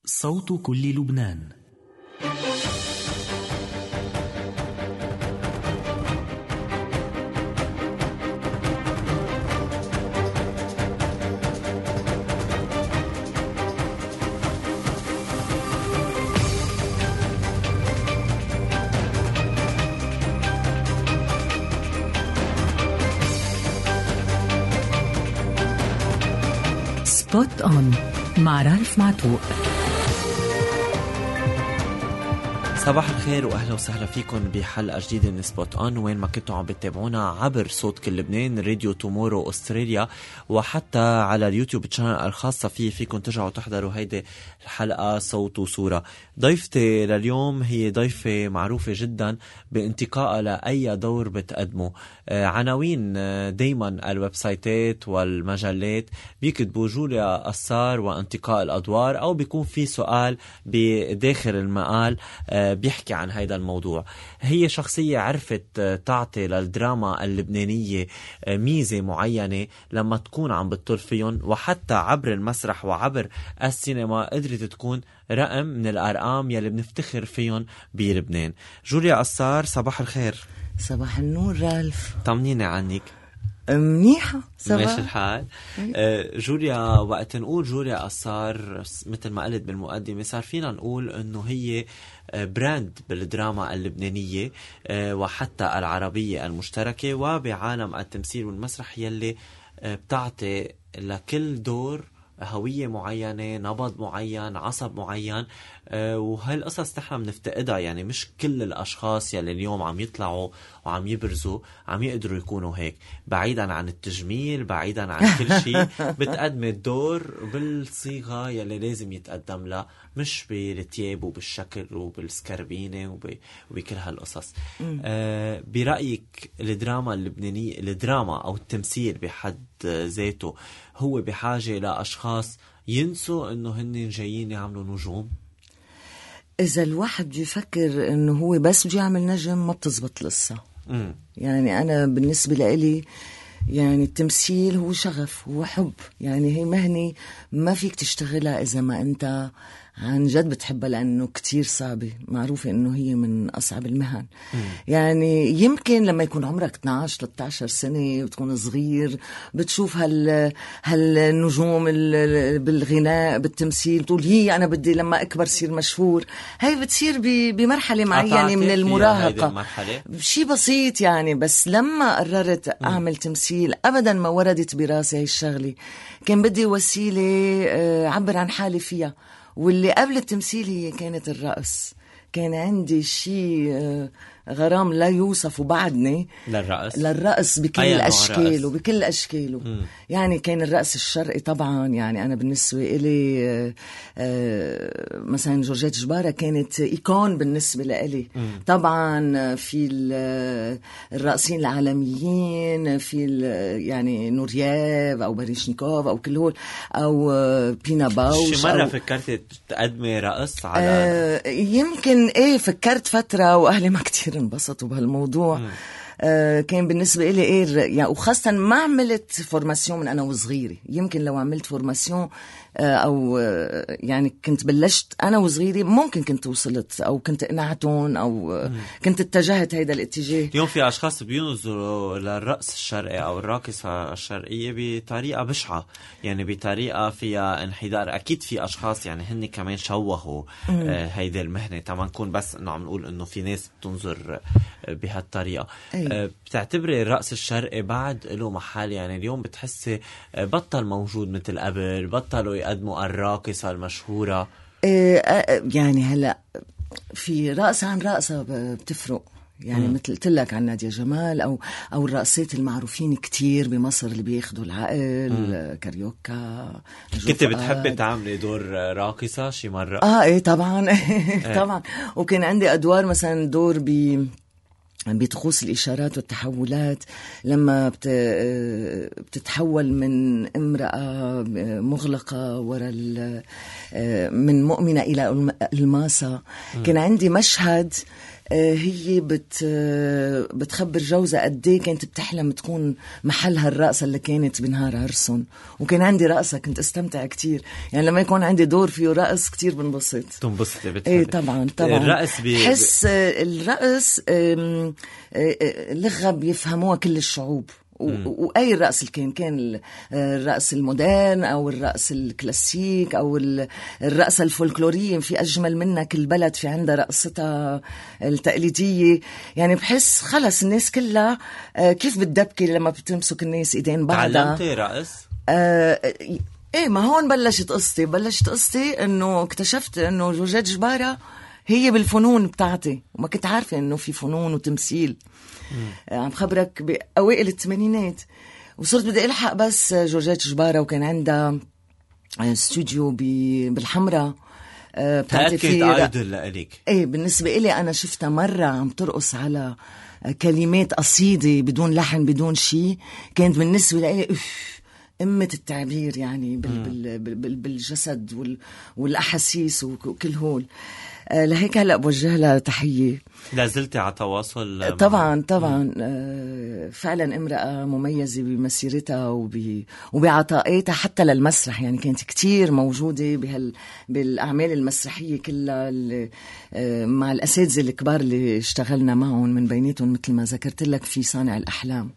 صوت كل لبنان. سبوت أون مع رالف معتوق. صباح الخير واهلا وسهلا فيكم بحلقه جديده من سبوت اون، وين ما كنتوا عم بتتابعونا عبر صوت كل لبنان، راديو تومورو استراليا، وحتى على اليوتيوب تشانل الخاصه فيكم ترجعوا تحضروا هيدي الحلقه صوت وصوره. ضيفتي لليوم هي ضيفه معروفه جدا بانتقائها لاي دور بتقدمه. عناوين دايما الويب سايتات والمجلات بيكتبوا جوليا قصار وانتقاء الادوار، او بيكون في سؤال بداخل المقال بيحكي عن هذا الموضوع. هي شخصية عرفت تعطي للدراما اللبنانية ميزة معينة لما تكون عم بتطل فيهم، وحتى عبر المسرح وعبر السينما قدرت تكون رقم من الأرقام يلي بنفتخر فيهم بلبنان. جوليا قصار، صباح الخير. صباح النور رالف، طمنيني عنك. منيحة، ماشي الحال. جوليا، وقت نقول جوليا قصار مثل ما قلت بالمقدمة، صار فينا نقول انه هي براند بالدراما اللبنانية وحتى العربية المشتركة، وبعالم التمثيل والمسرح يلي بتعطي لكل دور هوية معينة، نبض معين، عصب معين. وهالقصص نحن بنفتقدها، يعني مش كل الأشخاص يلي اليوم عم يطلعوا وعم يبرزوا عم يقدروا يكونوا هيك. بعيدا عن التجميل، بعيدا عن كل شيء، بتقدم الدور بالصيغة يلي لازم يتقدم لها، مش بالتياب وبالشكل وبالسكربينة وبكل هالقصص. برأيك الدراما اللبنانية، الدراما أو التمثيل بحد ذاته، هو بحاجة لأشخاص ينسوا انه هن جايين يعملوا نجوم؟ اذا الواحد بده يفكر انه هو بس بده يعمل نجم ما بتزبط القصة. يعني انا بالنسبة لإلي يعني التمثيل هو شغف، هو حب، يعني هي مهنة ما فيك تشتغلها اذا ما انت عن جد بتحبها، لأنه كتير صعبة، معروفة إنه هي من أصعب المهن. يعني يمكن لما يكون عمرك 12-13 سنة وتكون صغير بتشوف هالنجوم بالغناء بالتمثيل، تقول هي أنا بدي لما أكبر صير مشهور. هاي بتصير بمرحلة معينة من المراهقة، شيء بسيط يعني. بس لما قررت أعمل تمثيل أبدا ما وردت براسي هاي الشغلة، كان بدي وسيلة عبر عن حالي فيها. واللي قبل التمثيل هي كانت الرقص. كان عندي شيء غرام لا يوصف، وبعدني للرقص بكل الأشكال وبكل أشكاله. يعني كان الرقص الشرقي طبعا، يعني أنا بالنسبة إلي مثلا جورجيت جبارة كانت إيكون بالنسبة لإلي. طبعا في الرقصين العالميين، في يعني نورييف أو باريشنيكوف أو كل هول، أو بينا باوش. شي مرة فكرت تقدمي رقص على يمكن فكرت فترة، وأهلي ما كتير انبسطوا بهالموضوع. كان بالنسبة إلي يعني، وخاصة ما عملت فورماسيون من أنا وصغيرة. يمكن لو عملت فورماسيون أو يعني كنت بلشت أنا وصغيرة ممكن كنت وصلت، أو كنت قنعتون، أو كنت اتجهت هيدا الاتجاه. اليوم في أشخاص بينظروا للرقص الشرقي أو الراقصة الشرقية بطريقة بشعة، يعني بطريقة فيها انحدار. أكيد في أشخاص يعني هن كمان شوهوا هيدا المهنة. طبعا نكون بس إنه عم نقول إنه في ناس بتنظر بهالطريقة. بتعتبري الرقص الشرقي بعد له محل؟ يعني اليوم بتحسي بطل موجود مثل قبل، بطلوا يقدموا الراقصة المشهورة؟ يعني هلأ في رقص عن رقصة بتفرق. يعني مثل قلت لك عن نادية جمال أو الرقصات المعروفين كتير بمصر اللي بياخدوا العقل، كاريوكا. كنت بتحبي تعملي دور راقصة شي مرة؟ ايه طبعا. طبعا. وكان عندي أدوار، مثلا دور بطقوس الإشارات والتحولات، لما بتتحول من امرأة مغلقة وراء من مؤمنة إلى الماسة. كان عندي مشهد هي بتخبر جوزها قديه كانت بتحلم تكون محلها الرقصة اللي كانت بنهار عرسهم. وكان عندي رقصة كنت استمتع كتير، يعني لما يكون عندي دور فيه رقص كتير بنبسط. تنبسطي بتحبي؟ ايه طبعا. الرقص حس الرقص لغة بيفهموها كل الشعوب. وأي رقص كان الرقص المودرن أو الرقص الكلاسيك أو الرقصة الفولكلورية، في أجمل منها كل بلد في عندها رقصتها التقليدية. يعني بحس خلص الناس كلها كيف بتدبكي لما بتمسك الناس إيدين بعضها. تعلمتي رقص؟ ايه ما هون بلشت قصتي انه اكتشفت انه جورجيت جبارة هي بالفنون بتاعتي، وما كنت عارفة انه في فنون وتمثيل. عم خبرك بأوائل الثمانينات، وصرت بدي ألحق بس جورجيت جبارة، وكان عندها استوديو بالحمرة بتاعتي فيه ايدل لإلك. ايه بالنسبة إلي أنا شفتها مرة عم ترقص على كلمات قصيدة بدون لحن بدون شيء، كانت بالنسبة لي قمة التعبير يعني بالجسد والأحاسيس وكل هول. لهيك هلأ بوجه لها تحية. لازلتي على تواصل؟ طبعا فعلا امرأة مميزة بمسيرتها وبعطائاتها حتى للمسرح. يعني كانت كتير موجودة بالأعمال المسرحية كلها مع الأساتذة الكبار اللي اشتغلنا معهم، من بيناتهم مثل ما ذكرت لك في صانع الأحلام.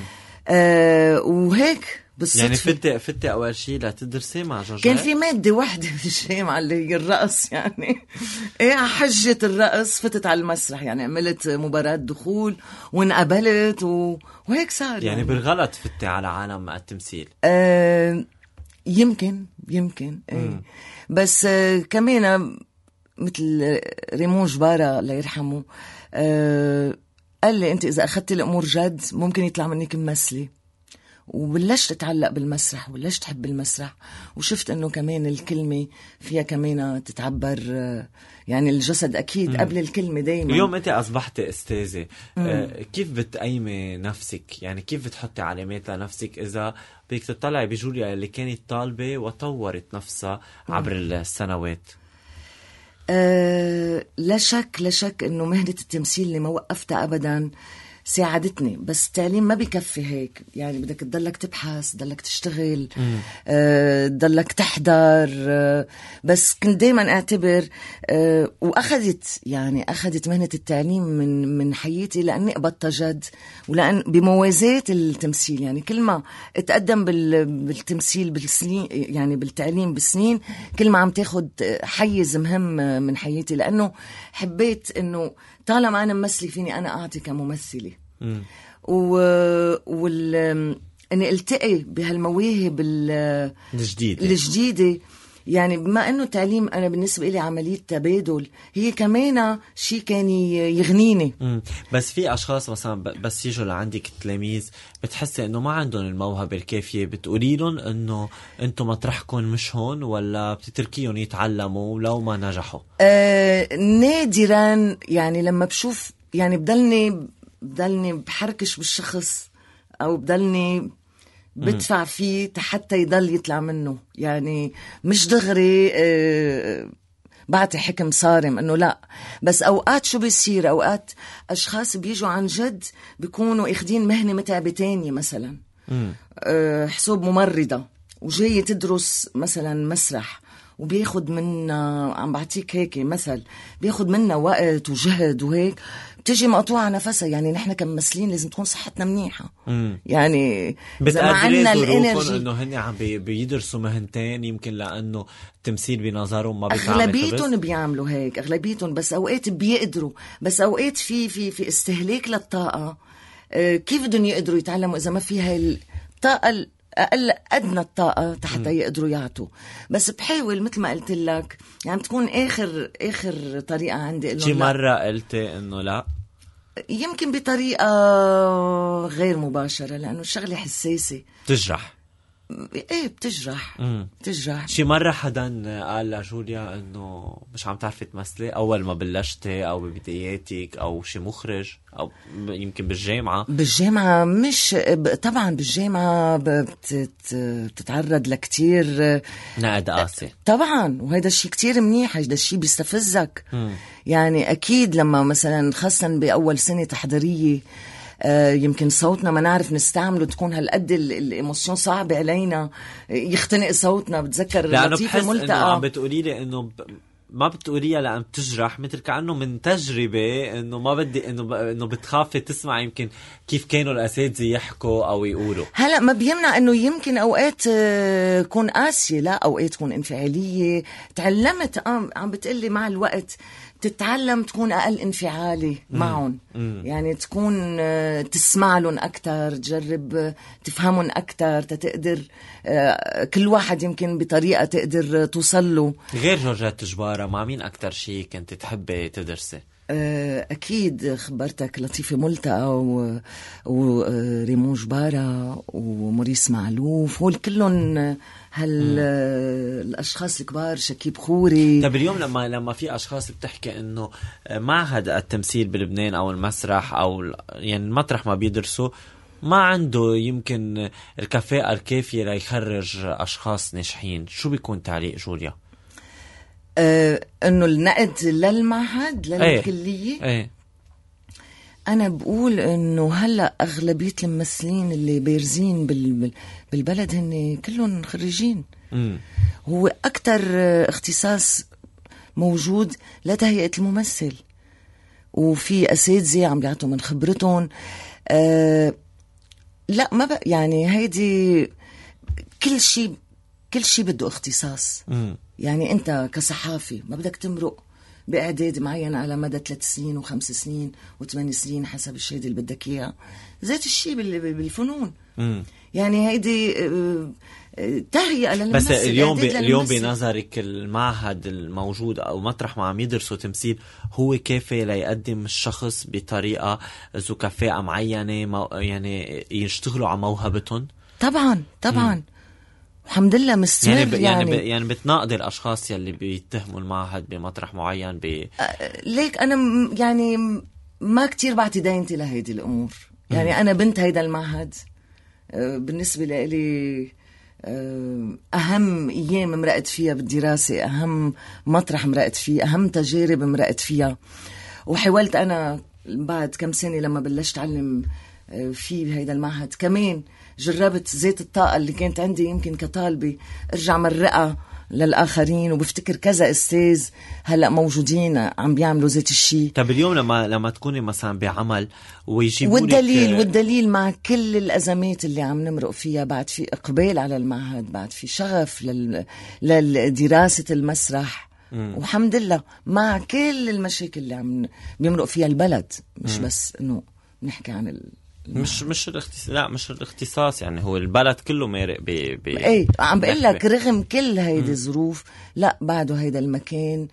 وهيك بالصدفة. يعني فتي أول شيء لتدرسي مع جورجيت؟ كان في مادة واحدة في الجامعة اللي هي الرقص، يعني ايه حجة الرقص فتت على المسرح، يعني عملت مباراة دخول وانقبلت وهيك صار. يعني بالغلط فتي على عالم التمثيل؟ يمكن ايه. بس كمان مثل ريمون جبارة الله يرحمه قال لي انت اذا اخذت الامور جد ممكن يطلع منك ممثلة. وبلشت اتعلق بالمسرح، وبلشت تحب المسرح، وشفت انه كمان الكلمة فيها كمان تتعبر، يعني الجسد اكيد قبل الكلمة دايما. اليوم انت اصبحت استاذة، كيف بتقيمي نفسك؟ يعني كيف بتحطي علامات لنفسك اذا بدك تطلعي بجوليا اللي كانت طالبة وطورت نفسها عبر السنوات؟ لا شك انه مهنة التمثيل اللي ما وقفتها ابدا ساعدتني، بس التعليم ما بيكفي هيك. يعني بدك تضلك تبحث، تضلك تشتغل، تضلك تحضر. بس كنت دايما اعتبر واخذت مهنة التعليم من حياتي لاني قبضتها جد، ولان بموازاة التمثيل. يعني كل ما اتقدم بالتمثيل بالسنين، يعني بالتعليم بالسنين، كل ما عم تاخد حيز مهم من حياتي، لانه حبيت انه طالما أنا ممثلة فيني أنا أعطي كممثلة. أني ألتقي بهالمواهب الجديدة. يعني بما أنه تعليم أنا بالنسبة لي عملية تبادل، هي كمان شيء كان يغنيني. بس في أشخاص مثلا بس يجوا لعندك تلاميذ بتحسي أنه ما عندهم الموهبة الكافية، بتقولي لهم أنه أنتم مطرحكم مش هون، ولا بتتركيهم يتعلموا لو ما نجحوا؟ نادرا. يعني لما بشوف، يعني بدلني بحركش بالشخص، أو بدلني بدفع فيه حتى يضل يطلع منه. يعني مش دغري بعطي حكم صارم انه لا. بس اوقات شو بيصير، اوقات اشخاص بيجوا عن جد بيكونوا اخدين مهنة متعبة تانية، مثلا حسوب ممرضة، وجاية تدرس مثلا مسرح، وبياخد منا، عم بعطيك هيك مثل، بياخد منا وقت وجهد وهيك، بتجي مقطوعة نفسها. يعني نحن كممثلين لازم تكون صحتنا منيحة. يعني إذا ما عنا الانرجي، إنه هن عم بيدرسوا مهنتين، يمكن لأنه التمثيل بنظرهم ما بيتعامل. أغلبيتهم بيعملوا هيك، أغلبيتهم. بس أوقات بيقدروا، بس أوقات في استهلاك للطاقة. كيف بدهم يقدروا يتعلموا إذا ما في هاي الطاقة أقل أدنى الطاقة حتى يقدروا يعطوا؟ بس بحاول مثل ما قلت لك، يعني تكون آخر طريقة عندي. شي مرة قلتي إنه لا؟ يمكن بطريقة غير مباشرة، لأنه الشغلة حساسة، تجرح. ايه بتجرح. بتجرح. شي مرة حدا قال لجوليا انه مش عم تعرفي تمثلي اول ما بلشتي او ببداياتك، او شي مخرج، او يمكن بالجامعة مش طبعا بالجامعة بتتعرض لكتير نقد قاسي طبعا، وهذا الشيء كتير منيح، هذا الشيء بيستفزك. يعني اكيد لما مثلا خاصة باول سنة تحضيرية يمكن صوتنا ما نعرف نستعمله، تكون هالقد الإيموشن صعبة علينا، يختنق صوتنا. بتذكر لطيفة ملتقى عم بتقولي لي انه ما بتقوليها لأن بتجرح، مثل كأنه من تجربة انه ما بدي انه بتخافي تسمع يمكن كيف كانوا الأساتذة يحكوا او يقولوا. هلا ما بيمنع انه يمكن اوقات كون قاسية، لا اوقات تكون انفعالية. تعلمت عم بتقلي مع الوقت تتعلم تكون أقل انفعالي معهم. يعني تكون تسمع لهم أكتر، تجرب تفهمهم أكتر، تقدر كل واحد يمكن بطريقة تقدر توصل له. غير جورجيت جبارة مع مين أكتر شيء كنت تحبي تدرسي؟ أكيد خبرتك لطيفة ملتقى وريمون جبارة وموريس معلوف، هول كلهم الأشخاص الكبار، شكيب خوري. طب اليوم لما في أشخاص بتحكي إنه معهد التمثيل بلبنان أو المسرح أو يعني المطرح ما بيدرسوا ما عنده يمكن الكفاءة الكافية ليخرج أشخاص ناجحين، شو بيكون تعليق جوليا؟ انه النقد للمعهد للكلية. ايه انا بقول انه هلا اغلبية الممثلين اللي بارزين بالبلد هن كلهم خريجين. هو اكتر اختصاص موجود لتهيئة الممثل، وفي اساتذة عم بيعطوا من خبرتهم. لا ما بقى يعني هيدي كل شيء بده اختصاص. يعني أنت كصحافي ما بدك تمرق بإعداد معين على مدى 3 سنين و5 سنين و8 سنين حسب الشهادة اللي بدك إياه. ذات الشيء بالفنون. يعني هيدي تهيئة للممثل. بس اليوم بنظرك المعهد الموجود أو مطرح ما عم يدرسوا تمثيل هو كافي ليقدم الشخص بطريقة ذو كفاءة معينة، يعني يشتغلوا على موهبتهم؟ طبعا الحمد لله مستمر. يعني بتناقض الاشخاص يلي بيتهموا المعهد بمطرح معين ليك انا يعني ما كتير بعطي دينتي لهيدي الامور. يعني انا بنت هيدا المعهد، بالنسبه لي اهم ايام مرقت فيها بالدراسه، اهم مطرح مرقت فيه، اهم تجارب مرقت فيها. وحاولت انا بعد كم سنه لما بلشت اعلم في هيدا المعهد كمان جربت زيت الطاقة اللي كانت عندي يمكن كطالبة ارجع مرقها للآخرين، وبفتكر كذا أستاذ هلأ موجودين عم بيعملوا زيت الشي. طب اليوم لما تكوني مثلا بعمل ويجيبوا والدليل مع كل الأزمات اللي عم نمرق فيها، بعد في إقبال على المعهد، بعد في شغف لدراسة المسرح. والحمد لله مع كل المشاكل اللي عم بيمرق فيها البلد، مش بس إنه نحكي عن مش الاختصاص، يعني هو البلد كله مارق ايه عم بقول لك رغم كل هيدي الظروف لا بعده هيدا المكان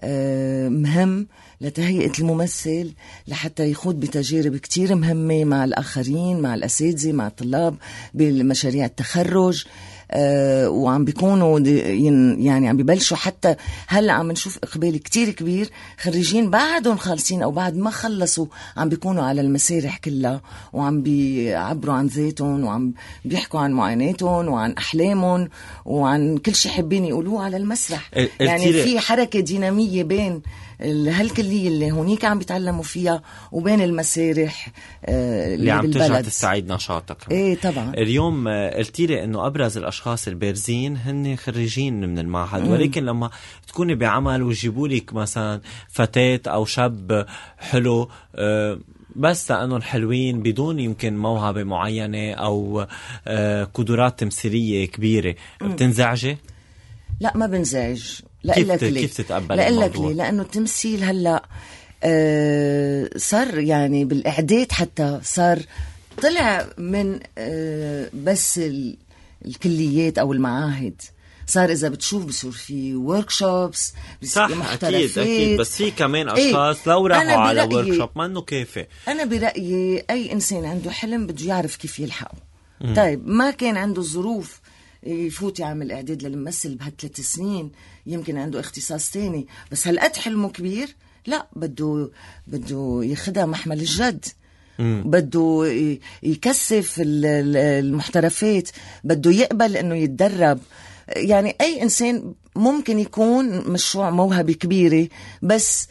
مهم لتهيئة الممثل لحتى يخوض بتجارب كتير مهمة مع الآخرين، مع الأساتذة، مع الطلاب بالمشاريع التخرج. وعم بيكونوا يعني عم بيبلشوا، حتى هلا عم نشوف إقبال كتير كبير خريجين بعدهم خالصين أو بعد ما خلصوا عم بيكونوا على المسارح كلها، وعم بيعبروا عن ذاتهم، وعم بيحكوا عن معاناتهم وعن أحلامهم وعن كل شيء حابين يقولوه على المسرح. يعني في حركة دينامية بين هالكلية اللي هونيك عم بيتعلموا فيها وبين المسارح اللي عم ترجع تستعيد نشاطك. ايه طبعا. اليوم قلتيلي انه ابرز الاشخاص البارزين هن خريجين من المعهد، ولكن لما تكوني بعمل ويجيبوا لك مثلا فتاة او شاب حلو بس لأنهم حلوين بدون يمكن موهبة معينة أو قدرات تمثيلية كبيرة، بتنزعجي؟ لا ما بنزعج. كيف تتقبل الموضوع؟ لأنه التمثيل هلأ صار يعني بالإعداد حتى صار طلع من بس الكليات أو المعاهد، صار إذا بتشوف بصير في وركشوبس. صح أكيد بس في كمان أشخاص لو راحوا على وركشوب ما إنه كافي. أنا برأيي أي إنسان عنده حلم بده يعرف كيف يلحقه. طيب ما كان عنده الظروف يفوت يعمل إعداد للممثل بهال3 سنين، يمكن عنده اختصاص تاني، بس هالقد حلمه كبير، لا بده ياخدها محمل الجد. بده يكثف المحترفات، بده يقبل انه يتدرب. يعني اي انسان ممكن يكون مشروع موهبة كبيرة، بس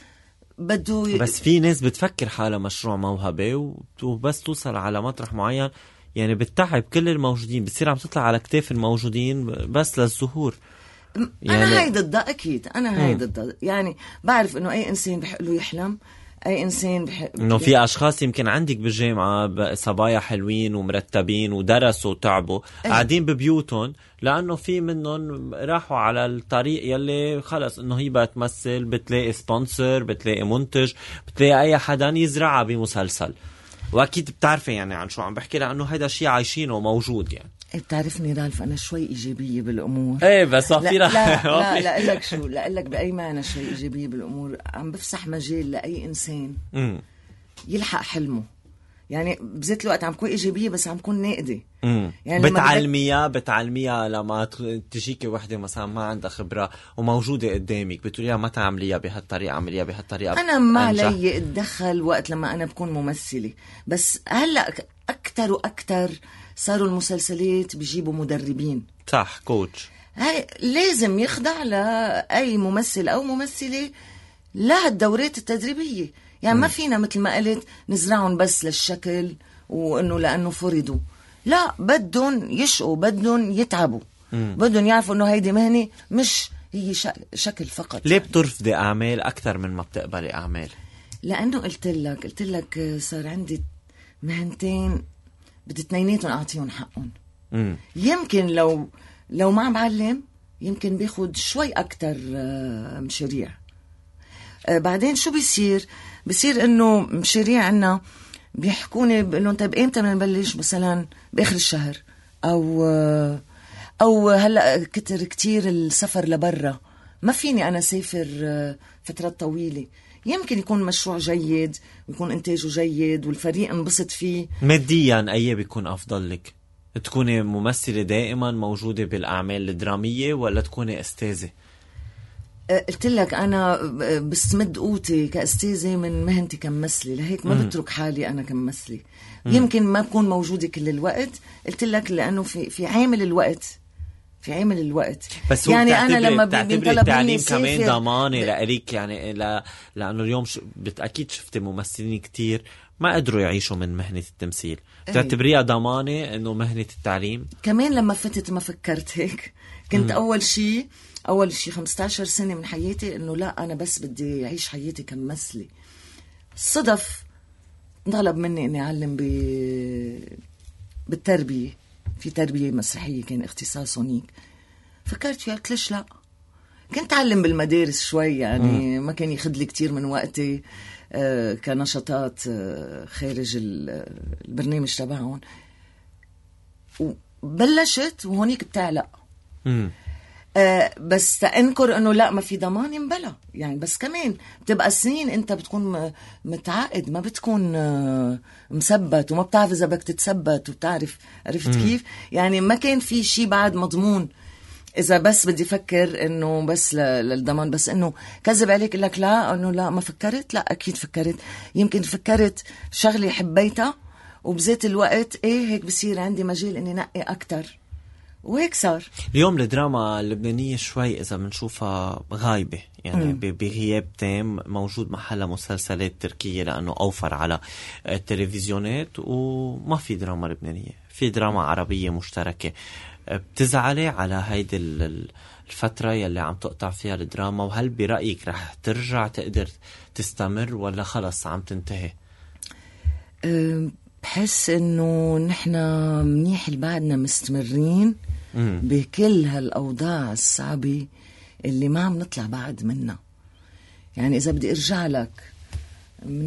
بس في ناس بتفكر حالها مشروع موهبة وبس توصل على مطرح معين يعني بتتعب كل الموجودين، بتصير عم تطلع على كتاف الموجودين بس للظهور. يعني أنا هاي ضدها أكيد، أنا هاي ضدها. يعني بعرف إنه أي إنسان بحق له يحلم، أي إنسان إنه في أشخاص يمكن عندك بالجامعة صبايا حلوين ومرتبين ودرسوا وتعبوا قاعدين ببيوتهم، لأنه في منهم راحوا على الطريق يلي خلص إنه هي بتمثل، بتلاقي سبونسر، بتلاقي منتج، بتلاقي أي حدا يزرعها بمسلسل. وأكيد بتعرفي يعني عن شو عم بحكي، لأنه هيدا شيء عايشينه وموجود. يعني بتعرفني رالف، أنا شوي إيجابية بالأمور. إيه بس في لا أقول لك شو، لا أقول لك بأي معنى شوي إيجابية بالأمور. عم بفسح مجال لأي إنسان يلحق حلمه. يعني بذات الوقت عم كون إيجابية بس عم كون ناقدة. يعني بتعلميها لما تجيكي وحدة مثلا ما عندها خبرة وموجودة قدامك، بتقوليها ما تعمليها بهالطريقة، عمليها بهالطريقة. أنا ما علي اتدخل وقت لما أنا بكون ممثلة، بس هلأ أكتر وأكتر صاروا المسلسلات بيجيبوا مدربين، صح، كوتش. هاي لازم يخضع لأي ممثل أو ممثلة لها الدورات التدريبية. يعني ما فينا مثل ما قلت نزرعهم بس للشكل وإنه لأنه فرضوا، لا، بدهم يشقوا، بدهم يتعبوا، بدهم يعرفوا إنه هيدي مهنة مش هي شكل فقط. ليه بترفضي أعمال أكثر من ما بتقبلي أعمال؟ لأنه قلت لك صار عندي مهنتين بدي اثنيناتهم أعطيهم حقهم. يمكن لو ما عم بعلم يمكن بياخد شوي أكتر مشاريع. بعدين شو بيصير إنه مشاريع عنا بيحكوني بإنه طيب إمتى بنبلش، مثلا بآخر الشهر، أو هلأ كتير السفر لبرا، ما فيني أنا سافر فترات طويلة. يمكن يكون مشروع جيد ويكون إنتاجه جيد والفريق انبسط فيه. ماديا أي بيكون أفضل لك، تكوني ممثلة دائما موجودة بالأعمال الدرامية ولا تكوني أستاذة؟ قلت لك أنا بستمد قوتي كأستاذة من مهنتي كممثلة، لهيك ما بترك حالي أنا كممثلة. يمكن ما بكون موجودة كل الوقت، قلت لك لأنه في عامل الوقت. بس يعني أنا لما بتعتبري التعليم كمان ضمانة لأريك، يعني لأنه اليوم أكيد شفت ممثلين كتير ما قدروا يعيشوا من مهنة التمثيل. بتعتبريها ضمانة إنه مهنة التعليم؟ كمان لما فتت ما فكرت هيك. كنت أول شيء 15 سنة من حياتي إنه لا، أنا بس بدي أعيش حياتي كممثلة. صدف طلب مني إني أعلم بالتربية، في تربية مسرحية كان اختصاص هونيك. فكرت قلت ليش لا. كنت أعلم بالمدارس شوي، يعني ما كان ياخد لي كتير من وقتي كنشاطات خارج البرنامج تبعهم. وبلشت وهونيك بتعلق. بس تأنكر انه لا ما في ضمان ينبلى يعني. بس كمان بتبقى سنين انت بتكون متعقد، ما بتكون مثبت وما بتعرف اذا بدك تتثبت وبتعرف. عرفت كيف؟ يعني ما كان في شيء بعد مضمون. اذا بس بدي فكر انه بس للضمان، بس انه كذب عليك لك لا، انه لا ما فكرت، لا اكيد فكرت. يمكن فكرت شغلي حبيتها وبذات الوقت هيك بصير عندي مجال اني نقي اكتر، وهيك صار. اليوم الدراما اللبنانية شوي إذا بنشوفها غايبة، يعني بغياب تام. موجود محلها مسلسلات تركية لأنه أوفر على التلفزيونات، وما في دراما لبنانية، في دراما عربية مشتركة. بتزعلي على هيدي الفترة يلي عم تقطع فيها الدراما؟ وهل برأيك رح ترجع تقدر تستمر ولا خلص عم تنتهي؟ بحس انه نحنا منيح بعدنا مستمرين بكل هالاوضاع الصعبة اللي ما عم نطلع بعد منها. يعني اذا بدي ارجع لك من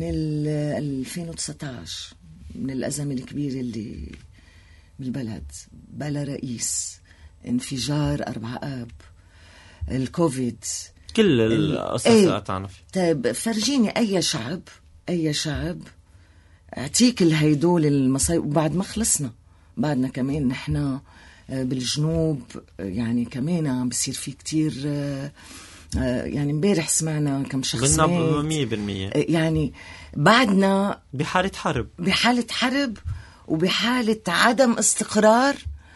2019، من الازمة الكبيرة اللي بالبلد، بلا رئيس، انفجار 4 آب، الكوفيد، كل القصص اللي قطعنا فيه. طيب فرجيني اي شعب اعطيك الهيدول المصايب وبعد ما خلصنا بعدنا كمان نحنا بالجنوب يعني كمان عم بصير في كتير يعني امبارح سمعنا كم شخص مات 100%. يعني بعدنا بحالة حرب وبحالة عدم استقرار.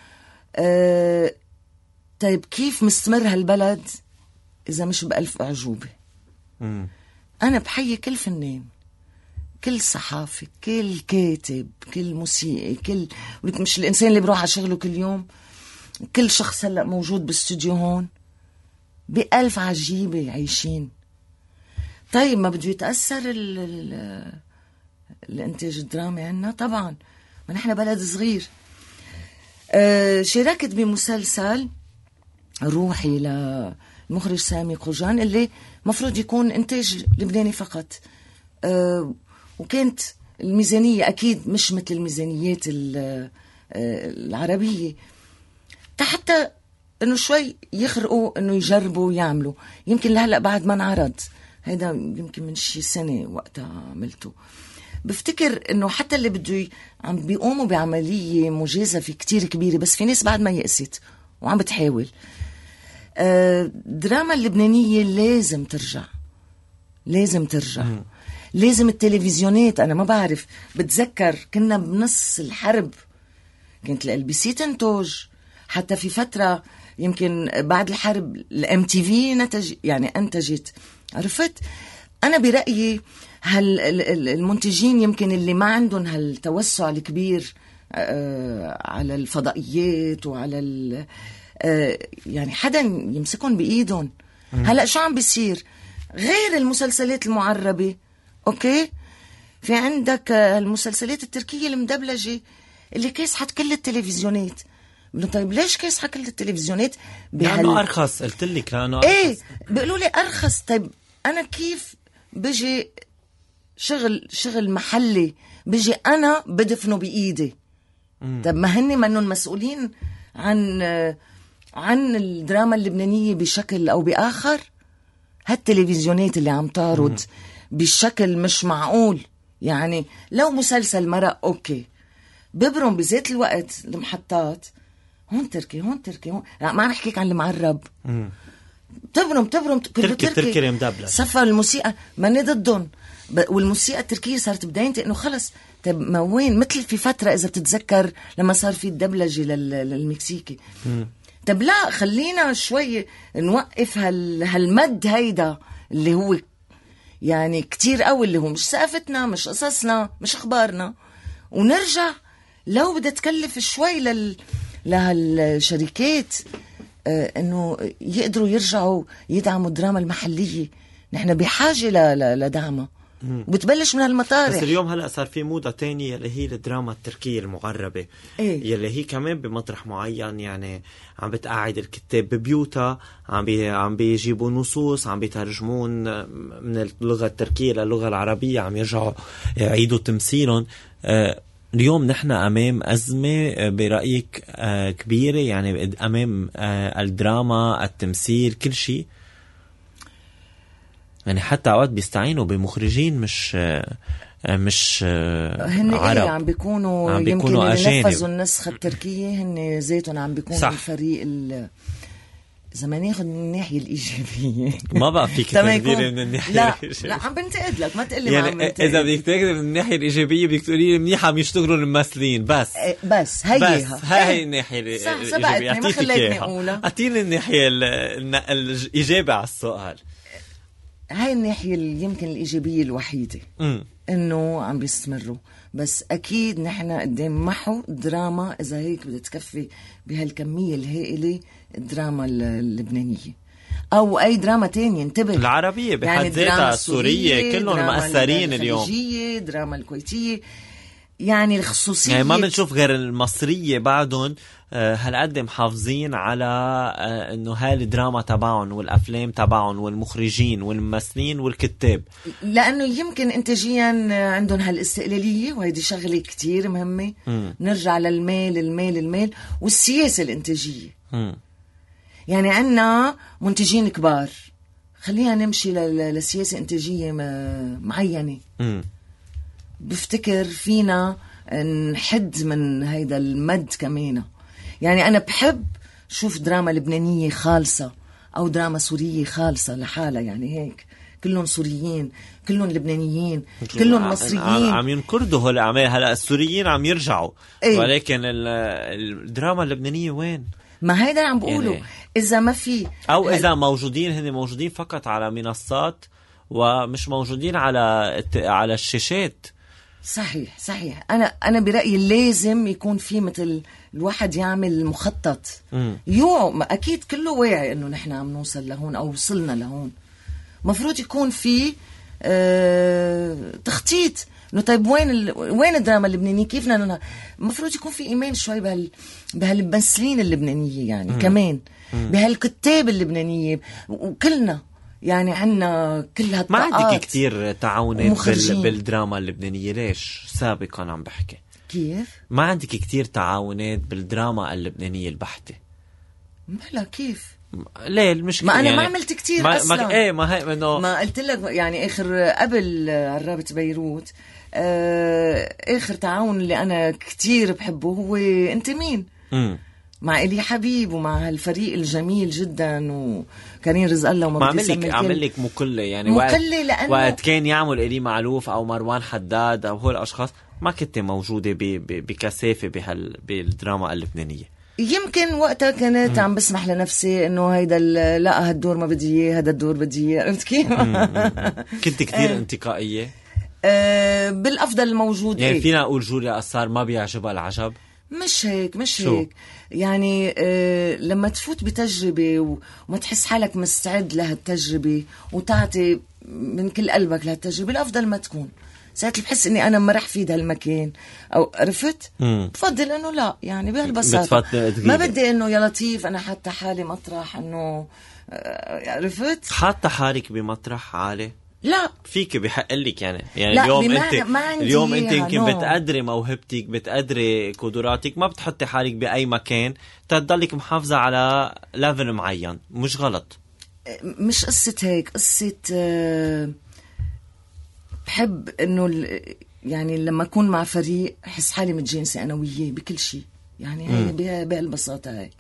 طيب كيف مستمر هالبلد إذا مش بألف أعجوبة؟ أنا بحيي كل فنان، كل صحافي، كل كاتب، كل موسيقي، مش الإنسان اللي بروح على شغله كل يوم، كل شخص هلأ موجود باستوديو هون بألف عجيبة عايشين. طيب ما بده يتأثر الإنتاج الدرامي عنا؟ طبعا، ما نحن بلد صغير. شاركت بمسلسل روحي للمخرج سامي قرجان اللي مفروض يكون إنتاج لبناني فقط، وكانت الميزانية أكيد مش مثل الميزانيات العربية، حتى إنه شوي يخرقوا إنه يجربوا يعملوا. يمكن لهلأ بعد ما انعرض، هيدا يمكن من شي سنة وقتها عملته. بفتكر إنه حتى اللي بده عم بيقوموا بعملية مجازفة كتير كبيرة، بس في ناس بعد ما يأست وعم بتحاول. الدراما اللبنانية لازم ترجع. لازم التلفزيونات. أنا ما بعرف، بتذكر كنا بنص الحرب كانت الLBC تنتج، حتى في فترة يمكن بعد الحرب الMTV أنتجت. عرفت؟ أنا برأيي المنتجين يمكن اللي ما عندهم هالتوسع الكبير على الفضائيات وعلى يعني حدا يمسكون بإيدهم. هلأ شو عم بيصير؟ غير المسلسلات المعربة، أوكي، في عندك المسلسلات التركية المدبلجة اللي كاسحت كل التلفزيونات. طيب ليش كاسحة كل التلفزيونات؟ لأنه أرخص. قلت لك لأنه أرخص. إيه، بيقولوا لي أرخص. طيب أنا كيف بيجي شغل محلي بيجي أنا بدفنه بإيدي؟ طيب ما هني منهم مسؤولين عن الدراما اللبنانية بشكل أو بآخر؟ هالتلفزيونات اللي عم تعرض بشكل مش معقول. يعني لو مسلسل مرق أوكي، ببرم بذات الوقت المحطات هون تركي لا، ما عم احكيك عن المعرب. تبرم كله تركي مدبلج. صفى الموسيقى ماني ضدهم، والموسيقى التركية صارت بدايتي انه خلص. طيب ما وين؟ مثل في فترة اذا بتتذكر لما صار في الدبلجة للمكسيكي. طب لا، خلينا شوي نوقف هالمد هيدا اللي هو يعني كتير قوي، اللي هو مش ثقافتنا، مش قصصنا، مش اخبارنا، ونرجع لو بدها تكلف شوي لهالشركات انه يقدروا يرجعوا يدعموا الدراما المحلية. نحن بحاجة لدعمها، وبتبلش من هالمطارح. بس اليوم هلأ صار في موضة تانية اللي هي الدراما التركية المعربة. يلي هي كمان بمطرح معين، يعني عم بتقعد الكتاب ببيوتها، عم بيجيبوا نصوص، عم بيترجمون من اللغة التركية للغة العربية، عم يرجعوا يعيدوا تمثيلهم. اليوم نحن أمام أزمة برأيك كبيرة، يعني أمام الدراما، التمثيل، كل شيء. يعني حتى أوقات بيستعينوا بمخرجين مش هن عرب، عم بيكونوا يمكن اللي نفذوا النسخة التركية هن ذاتهم عم بيكونوا الفريق إذا ما ناخد من الناحية الإيجابية ما بقى فيك تقدير من الناحية الإيجابية. لا عم بنتقد لك، ما تقلي يعني ما عم بنتقد. إذا بدك تقدر من الناحية الإيجابية بدك تقولي منيح عم يشتغلوا الممثلين بس هاي الناحية الإيجابية. ما خليتني أقولها. أعطيني الناحية الإيجابية على السؤال. هاي الناحية يمكن الإيجابية الوحيدة إنه عم بيستمروا. بس أكيد نحن قدام محو دراما إذا هيك بدها تكفي بهالكمية الهائلة الدراما اللبنانية أو أي دراما تانية. انتبه، العربية بحد يعني ذاتها، السورية، كلهم مؤثرين اليوم. دراما الكويتية، يعني الخصوصية، يعني ما بنشوف غير المصرية بعدهم هالقد محافظين على انه هاي الدراما تبعهم والافلام تبعهم والمخرجين والممثلين والكتاب، لانه يمكن انتاجيا عندهم هالاستقلالية، وهيدي شغلة كتير مهمة. نرجع للمال والسياسة الانتاجية. يعني عنا منتجين كبار، خلينا نمشي لسياسة انتاجية معينة. بفتكر فينا نحد من هيدا المد كمان. يعني أنا بحب شوف دراما لبنانية خالصة أو دراما سورية خالصة لحالها، يعني هيك كلهم سوريين، كلهم لبنانيين، كلهم مصريين. عم ينقرضوا هالأعمال. هلا السوريين عم يرجعوا، إيه؟ ولكن الدراما اللبنانية وين؟ ما هيدا عم بقوله يعني إذا ما في أو إذا موجودين، هن موجودين فقط على منصات ومش موجودين على الشاشات. صحيح صحيح. أنا برأيي لازم يكون في مثل الواحد يعمل مخطط يوم. أكيد كله واعي إنه نحن عم نوصل لهون أو وصلنا لهون، مفروض يكون في تخطيط إنه طيب وين الدراما اللبنانية، كيف مفروض يكون في إيمان شوي بهالممثلين اللبنانية يعني كمان بهالكتاب اللبنانية، وكلنا يعني عنا كل هالطاقات. ما عندك كتير تعاونات بالدراما اللبنانية؟ ليش سابقا عم بحكي كيف ما عندك كتير تعاونات بالدراما اللبنانية البحتة؟ لا كيف ليه المشكلة؟ ما أنا يعني ما عملت كتير أصلا. ما هي منه. ما قلت لك يعني قبل عرابة بيروت آخر تعاون اللي أنا كتير بحبه هو أنت مين مع إلي حبيب ومع هالفريق الجميل جدا وكريم رزق الله وما بدي أعمل لك مقلة يعني مقلة لأنه وقت كان يعمل إلي معلوف أو مروان حداد أو هول الأشخاص ما كنت موجودة بكثافة بالدراما اللبنانية. يمكن وقتها كانت عم بسمح لنفسي انه هيدا لا هالدور ما بدي اياه، هذا الدور بدي اياه، عرفت كيف؟ كنت كتير انتقائية بالافضل الموجود. يعني فينا اقول جوليا قصار ما بيعجبها العجب؟ مش هيك يعني لما تفوت بتجربة وما تحس حالك مستعد لهالتجربة وتعطي من كل قلبك لهالتجربة، الافضل ما تكون. ساعات بحس اني انا ما رح فيد هالمكان او عرفت بفضل انه لا يعني بهالبساطه ما بدي انه يا لطيف انا حتى حالي مطرح انه عرفت حتى حالك بمطرح عالي. لا فيك بحق لك يعني اليوم انت يمكن بتقدري موهبتك، بتقدري قدراتك، ما بتحطي حالك باي مكان تضلك محافظه على ليفل معين. مش غلط، مش قصه هيك، قصه بحب انه يعني لما اكون مع فريق احس حالي متجانسه انا وياه بكل شيء، يعني هي بهالبساطه هاي.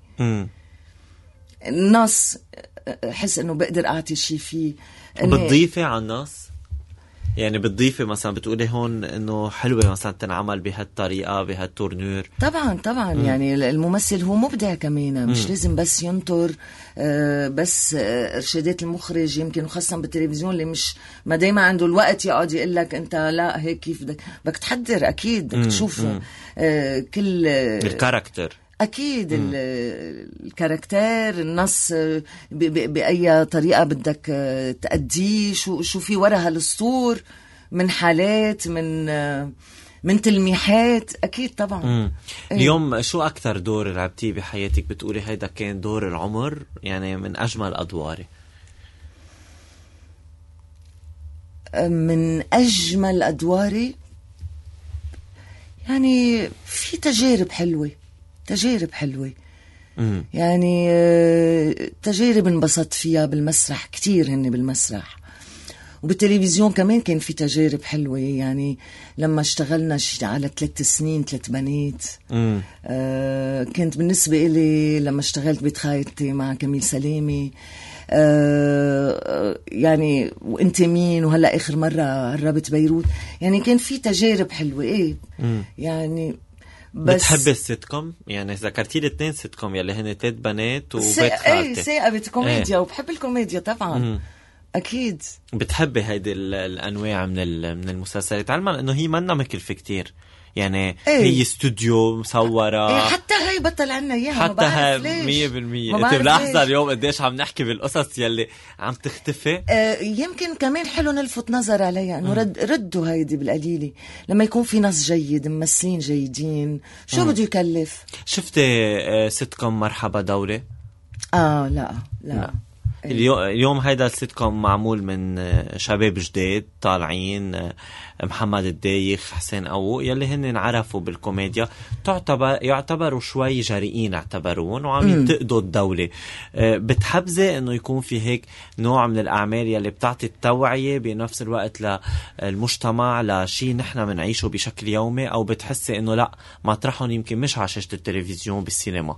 الناس احس انه بقدر اعطي شيء فيه. بتضيفي على الناس يعني بتضيفي مثلا بتقولي هون انه حلوه مثلا تنعمل بهالطريقه بهالتورنور. طبعا يعني الممثل هو مبدع كمان، مش لازم بس ينطر بس ارشادات المخرج. يمكن خاصه بالتلفزيون اللي مش ما دايما عنده الوقت يقعد يقول لك انت لا هيك كيف بدك تحضر. اكيد بدك تشوف كل الكاركتر، أكيد الكاركتر النص بأي طريقة بدك تأديه، شو في وراء هالسطور من حالات من تلميحات. أكيد طبعا. اليوم شو أكتر دور لعبتيه بحياتك بتقولي هيدا كان دور العمر يعني من أجمل أدواري؟ من أجمل أدواري يعني في تجارب حلوة يعني تجارب انبسطت فيها بالمسرح كتير، هن بالمسرح وبالتلفزيون كمان كان في تجارب حلوة. يعني لما اشتغلنا على 3 سنين 3 بنات كانت بالنسبة إلي لما اشتغلت بيت خايتي مع كميل سلامي يعني وانت مين وهلأ آخر مرة عرابة بيروت، يعني كان في تجارب حلوة. يعني بتحب السيت كوم؟ يعني ذكرتي لي 2 سيت كوم يلي هن 3 بنات وبيت خالتي. ثاقبت كوميديا وبحب الكوميديا طبعا. أكيد بتحبي هيدي الأنواع من المسلسلات، علما أنه هي منا مكلفة كتير يعني. هي استوديو مصورة. حتى هاي بطل عنا إياها، حتى هاي 100%. أنت ملاحظة اليوم قديش عم نحكي بالقصص يلي عم تختفي. يمكن كمان حلو نلفت نظر عليها أنه ردوا هيدي بالقليلة لما يكون في ناس جيد ممثلين جيدين شو بده يكلف. شفتي سيت كوم مرحبا دولة؟ لا اليوم هيدا السيت كوم معمول من شباب جداد طالعين، محمد الدايخ، حسين أوو، يلي هن انعرفوا بالكوميديا، يعتبروا شوي جريئين اعتبرون وعم ينتقدوا الدولة. بتحبزي انه يكون في هيك نوع من الأعمال يلي بتعطي التوعية بنفس الوقت للمجتمع لشي نحن منعيشه بشكل يومي، او بتحسي انه لا مطرحهم يمكن مش على شاشة التلفزيون بالسينما؟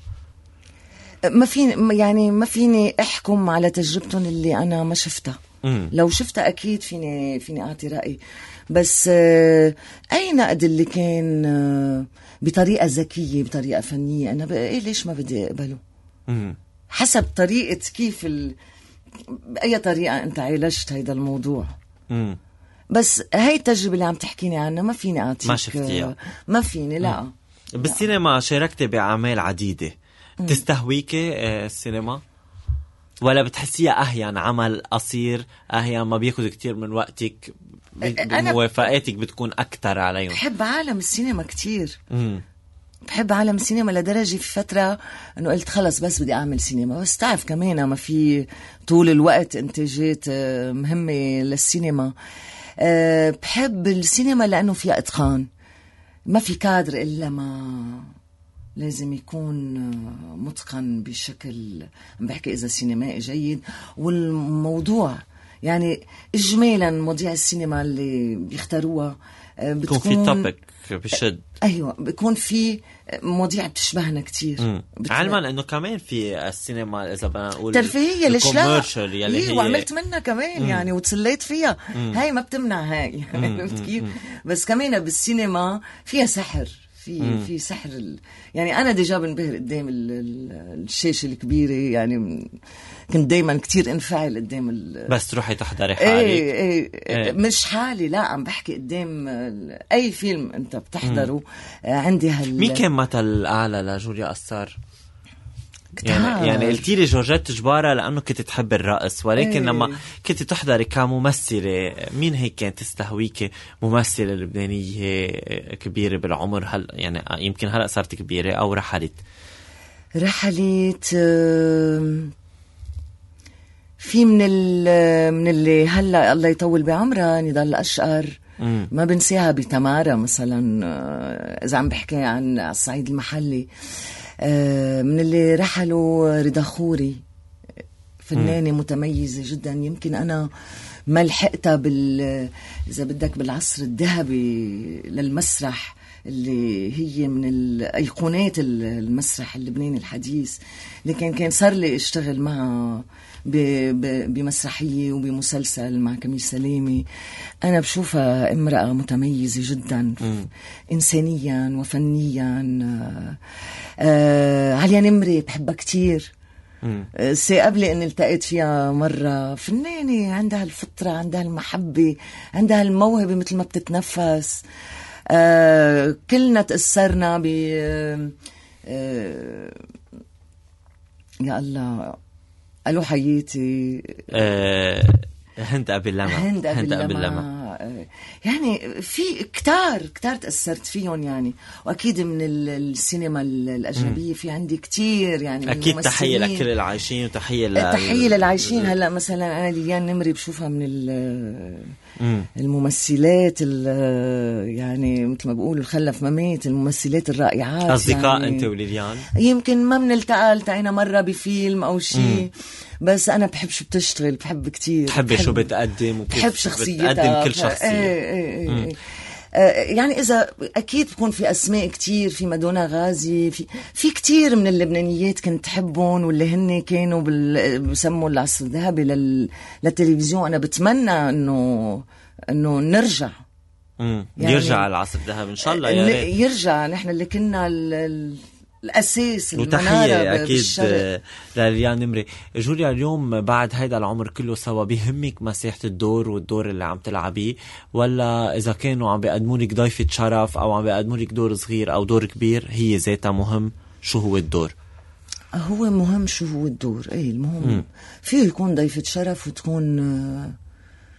ما فيني احكم على تجربتهم اللي انا ما شفتها. لو شفتها اكيد فيني اعطي رأي، بس اي نقد اللي كان بطريقة ذكية بطريقة فنية انا ليش ما بدي اقبله؟ حسب طريقة كيف بأي طريقة انت عالجت هيدا الموضوع. بس هاي التجربة اللي عم تحكيني عنها ما فيني اعطيك، ما شفتيها؟ ما فيني. لا بالسينما شاركتي بأعمال عديدة، تستهويكي السينما ولا بتحسيها أهين عمل قصير، أهين ما بياخد كتير من وقتك، موافقاتك بتكون أكتر عليهم؟ بحب عالم السينما كتير. بحب عالم السينما لدرجة في فترة أنه قلت خلص بس بدي أعمل سينما، بس تعرف كمان ما في طول الوقت إنتاجات مهمة للسينما. بحب السينما لأنه فيها إتقان، ما في كادر إلا ما لازم يكون متقن بشكل، عم بحكي إذا سينمائي جيد. والموضوع يعني إجمالا مواضيع السينما اللي بيختاروها بتكون في توبيك بشد. أيوة، بيكون في مواضيع بتشبهنا كتير. علما أنه كمان في السينما إذا بدنا نقول ترفيهية، ليش لا؟ هي وعملت منها كمان يعني وتسليت فيها. هاي ما بتمنع هاي يعني بس كمان بالسينما فيها سحر، في سحر يعني أنا ديجا بنبهر قدام الشاشة الكبيرة، يعني كنت دايما كتير انفعل قدام بس تروحي تحضري حالك. مش حالي، لا عم بحكي قدام أي فيلم أنت بتحضره. عندي مين كان مثل أعلى لجوليا قصار؟ يعني قلتي لي جورجيت جبارة لأنه كنت تحب الرقص، ولكن لما كنت تحضري كممثلة مين هيك كانت تستهويك؟ ممثلة لبنانية كبيرة بالعمر، هل يعني يمكن هلأ صارت كبيرة أو رحلت في من اللي هلا الله يطول بعمرها نضال الأشقر. ما بنساها بتمارا مثلا، إذا عم بحكي عن الصعيد المحلي. من اللي رحلوا رضا خوري، فنانة متميزة جدا. يمكن أنا ما لحقتها إذا بدك بالعصر الذهبي للمسرح، اللي هي من الأيقونات المسرح اللبناني الحديث، لكن كان صار لي اشتغل معها بمسرحية وبمسلسل مع كميل سلامي. أنا بشوفها امرأة متميزة جدا إنسانيا وفنيا. عليا نمري بحبها كتير. قبل أن التقيت فيها مرة، فنانة عندها الفطرة، عندها المحبة، عندها الموهبة مثل ما بتتنفس. كلنا تأثرنا يا الله ألو حياتي هند أبي لما. يعني في كتار تأثرت فيهم يعني، وأكيد من السينما الأجنبية في عندي كتير يعني. أكيد تحية لكل العايشين وتحية للعايشين. هلأ مثلا أنا ليان نمري بشوفها من الممثلات يعني مثل ما بقولوا الخلف مميت، الممثلات الرائعات. أصدقاء يعني أنت وليليان يمكن ما التقينا مرة بفيلم أو شيء، بس أنا بحب شو بتشتغل، بحب كتير، بحب شو بتقدم، بحب شخصيتها، بتقدم كل شخصية. يعني إذا أكيد بكون في أسماء كتير، في مادونا غازي، في كتير من اللبنانيات كنت حبهم، واللي هن كانوا بسموا العصر الذهبي للتلفزيون. أنا بتمنى إنه نرجع، يعني يرجع العصر الذهبي إن شاء الله، يا ريت يرجع. نحن اللي كنا الأساس، وتحية أكيد لليان نمري. جوليا، اليوم بعد هيدا العمر كله سوا بيهمك مساحة الدور والدور اللي عم تلعبيه، ولا إذا كانوا عم بيقدمولك ضيفة شرف أو عم بيقدمولك دور صغير أو دور كبير هي ذاتها مهم؟ شو هو الدور؟ هو مهم شو هو الدور. المهم فيه يكون ضيفة شرف وتكون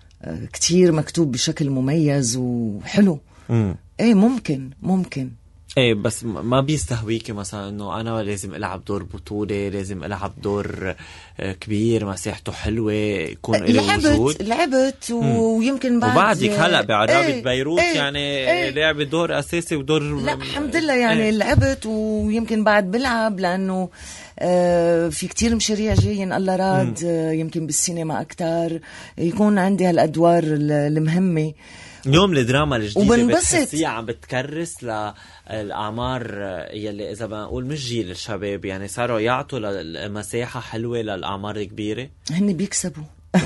كتير مكتوب بشكل مميز وحلو. ممكن ايه بس ما بيستهويكي مثلا انه انا لازم العب دور بطولة، لازم العب دور كبير مساحته حلوة يكون له وجود؟ لعبت ويمكن وبعدك هلا بعرابة بيروت ايه لعبة دور اساسي ودور لا الحمد لله يعني لعبت ويمكن بعد بلعب لانه في كتير مشاريع جايين الله راد يمكن بالسينما اكتر يكون عندي هالادوار المهمة. اليوم الدراما الجديدة بتحسيها عم بتكرس للأعمار يلي إذا بنقول مش جيل الشباب، يعني صاروا يعطوا المساحة حلوة للأعمار الكبيرة. هن بيكسبوا.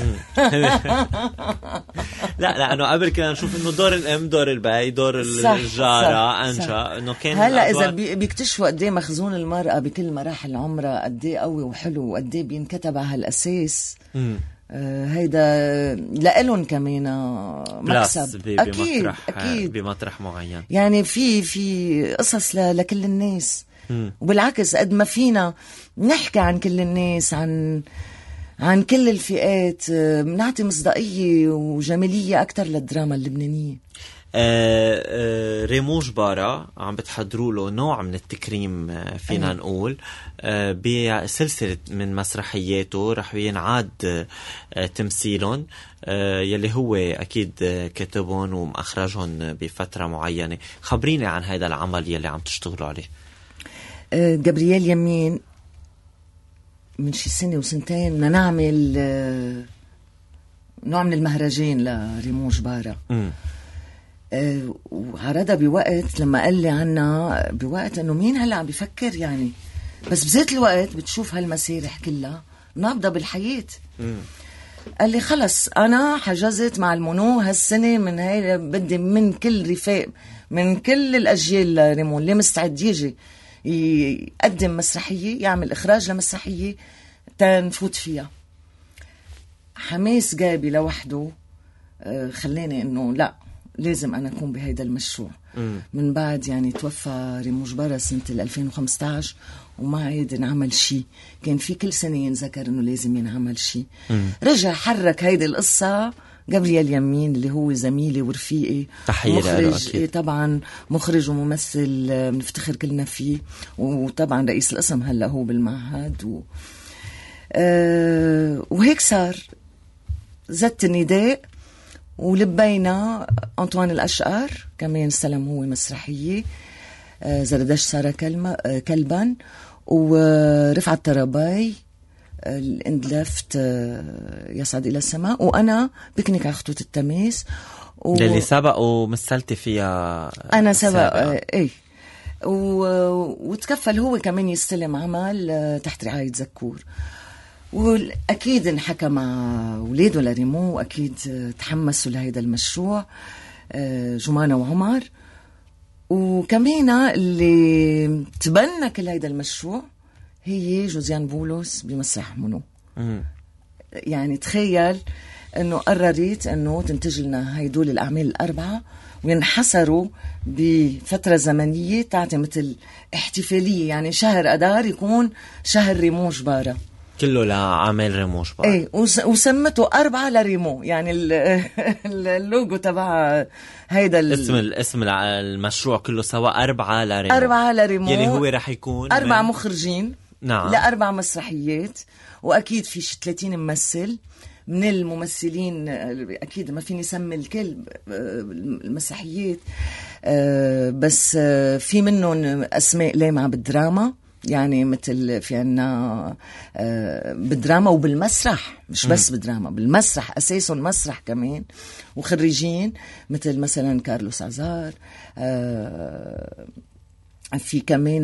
لا أنه قبل كنا نشوف إنه دور الأم، دور البي، دور الجارة، أنجا، إنه كان هلا إذا بيكتشفوا قديه مخزون المرأة بكل مراحل عمرها قديه قوي وحلو وقديه بينكتب على هالأساس. هيدا لإلن كمان مكسب أكيد بمطرح معين. يعني في قصص لكل الناس. وبالعكس قد ما فينا نحكي عن كل الناس، عن كل الفئات، بنعطي مصداقية وجمالية أكتر للدراما اللبنانية. ريمو جبارة عم بتحضروا له نوع من التكريم فينا نقول بسلسلة من مسرحياته رح ينعاد تمثيلهم يلي هو أكيد كتبهم ومأخرجهم بفترة معينة. خبريني عن هذا العمل يلي عم تشتغلوا عليه. جابرييل يمين من شي سنة وسنتين بدنا نعمل نوع من المهرجان لريمو جبارة. وعرضها بوقت لما قال لي عنها بوقت انه مين هلا عم بيفكر يعني، بس بذات الوقت بتشوف هالمسارح كلها نابضة بالحياة. قال لي خلص انا حجزت مع المنو هالسنة من هاي، بدي من كل رفاق من كل الاجيال ريمون اللي مستعد يجي يقدم مسرحية يعمل اخراج لمسرحية تنفوت فيها. حماس جابي لوحده خلاني انه لا لازم أنا أكون بهيدا المشروع. من بعد يعني توفى ريمو جبارة سنة 2015 وما عاد نعمل شي. كان في كل سنة ينذكر إنه لازم ينعمل شي. رجع حرك هيدا القصة جابرييل يمين اللي هو زميلي ورفيقي، مخرج طبعا، مخرج وممثل بنفتخر كلنا فيه، وطبعا رئيس القسم هلا هو بالمعهد وهيك صار زدت النداء ولبينا أنطوان الأشقر كمان سلم هو مسرحية، زردش سارة كلبان، ورفعت طراباي الاندلفت يصعد إلى السماء، وأنا بكنك على خطوط التماس اللي سبق ومثلتي فيها. أنا سبق إيه وتكفل هو كمان يستلم عمل تحت رعاية زكور. وأكيد انحكى مع ولاده لريمو، وأكيد تحمسوا لهيدا المشروع جمانة وعمر، وكمان اللي تبنى كل هيدا المشروع هي جوزيان بولس بمسرح منو. يعني تخيل أنه قررت أنه تنتج لنا هيدول الأعمال الأربعة وينحصروا بفترة زمنية تعطي مثل احتفالية، يعني شهر أدار يكون شهر ريمو جبارة كله لعمل ريمو جبارة. ايه وسمته 4 لريمو، يعني اللوجو تبع هيدا الاسم المشروع كله سوا 4 لريمو. 4 لريمو يعني هو رح يكون 4 مخرجين. نعم. ل4 مسرحيات، واكيد في 30 ممثل من الممثلين. اكيد ما فيني اسمي الكل المسرحيات، بس في منهم اسماء لامعة بالدراما، يعني مثل في عنا بالدراما وبالمسرح، مش بس بالدراما، بالمسرح أساسهم مسرح كمان، وخريجين مثل مثلا كارلوس عزار. في كمان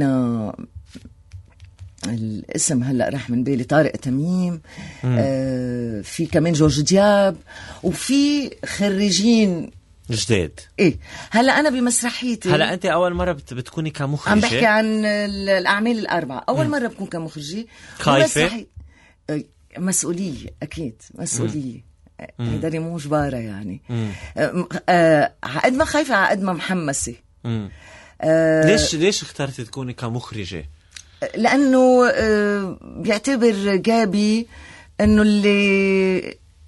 الاسم هلأ راح من بالي طارق تميم. في كمان جورج دياب، وفي خريجين جديد. ايه هلا انا بمسرحيتي هلا انت اول مره بتكوني كمخرجه. عم بحكي عن الاعمال الاربعه، اول مره بكون كمخرجه. خايفه؟ مسؤوليه، اكيد مسؤوليه. هيدا ريمو جبارة يعني. عقد ما خايفه عقد ما محمسه. ليش اخترتي تكوني كمخرجه؟ لانه بيعتبر جابي انه اللي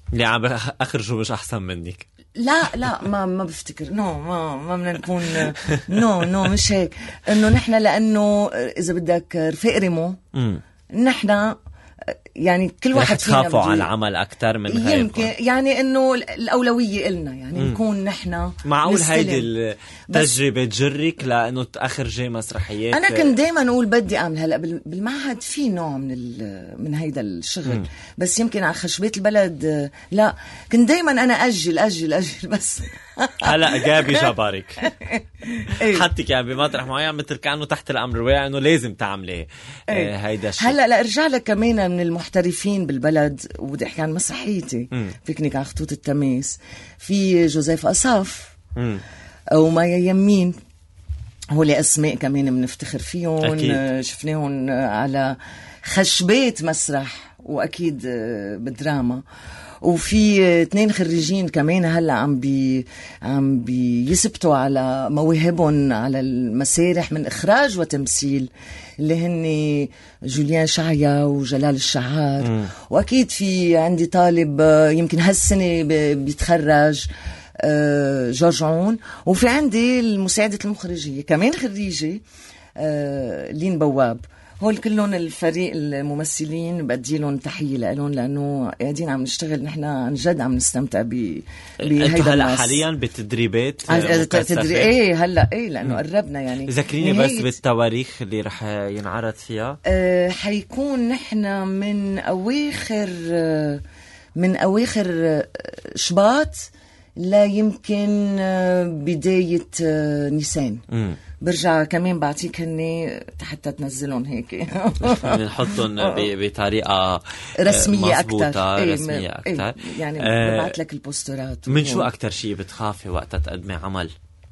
اللي عم اخرجوا مش احسن منك. لا ما بفتكر. ما بدنا نكون نو مش هيك. انه نحن لانه اذا بدك رفيق ريمو نحن يعني كل واحد فينا تخافوا على العمل أكتر من غيركم. يمكن يعني إنه الأولوية إلنا يعني نكون نحن. معقول هيدي التجربة تجرك لأنه تأخرجي مسرحيات؟ أنا كنت دايما أقول بدي أعمل هلأ بالمعهد في نوع من هيدا الشغل بس يمكن على خشبات البلد لا. كنت دايما أنا أجل بس هلأ جابي جبارك حطك يعني بمطرح معين مثل كأنه تحت الأمر الواقع إنه لازم تعملي هيدا الشيء. هلأ لا أرجع لك كمان من المحترفين بالبلد وبدي أحكي عن مسرحيتي فيكنيك على خطوط التماس. في جوزيف أصاف ومايا يمين، هول أسماء كمان بنفتخر فيهم. شفناهم على خشبات مسرح وأكيد بالدراما. وفي 2 خريجين كمان هلا عم بيثبتوا على مواهبهم على المسارح من اخراج وتمثيل، اللي هن جوليان شعيا وجلال الشعار. واكيد في عندي طالب يمكن هالسنه بيتخرج جورج عون. وفي عندي المساعدة المخرجية كمان خريجة لين بواب. هول كلهم الفريق الممثلين بدي لهم تحية لهم لأنه قاعدين عم نشتغل نحن عن جد عم نستمتع بهيدا هلا حاليا بتدريبات ايه هلا ايه لأنه قربنا يعني. ذكريني بس بالتواريخ اللي رح ينعرض فيها. حيكون نحن من أواخر شباط لا يمكن بداية نيسان. برجع كمان بعطيك هني حتى تنزلهم هيك نحطهم بطريقة رسمية أكتر. يعني ببعت لك البوسترات. من شو أكتر شيء بتخافي وقت تقدمي عمل؟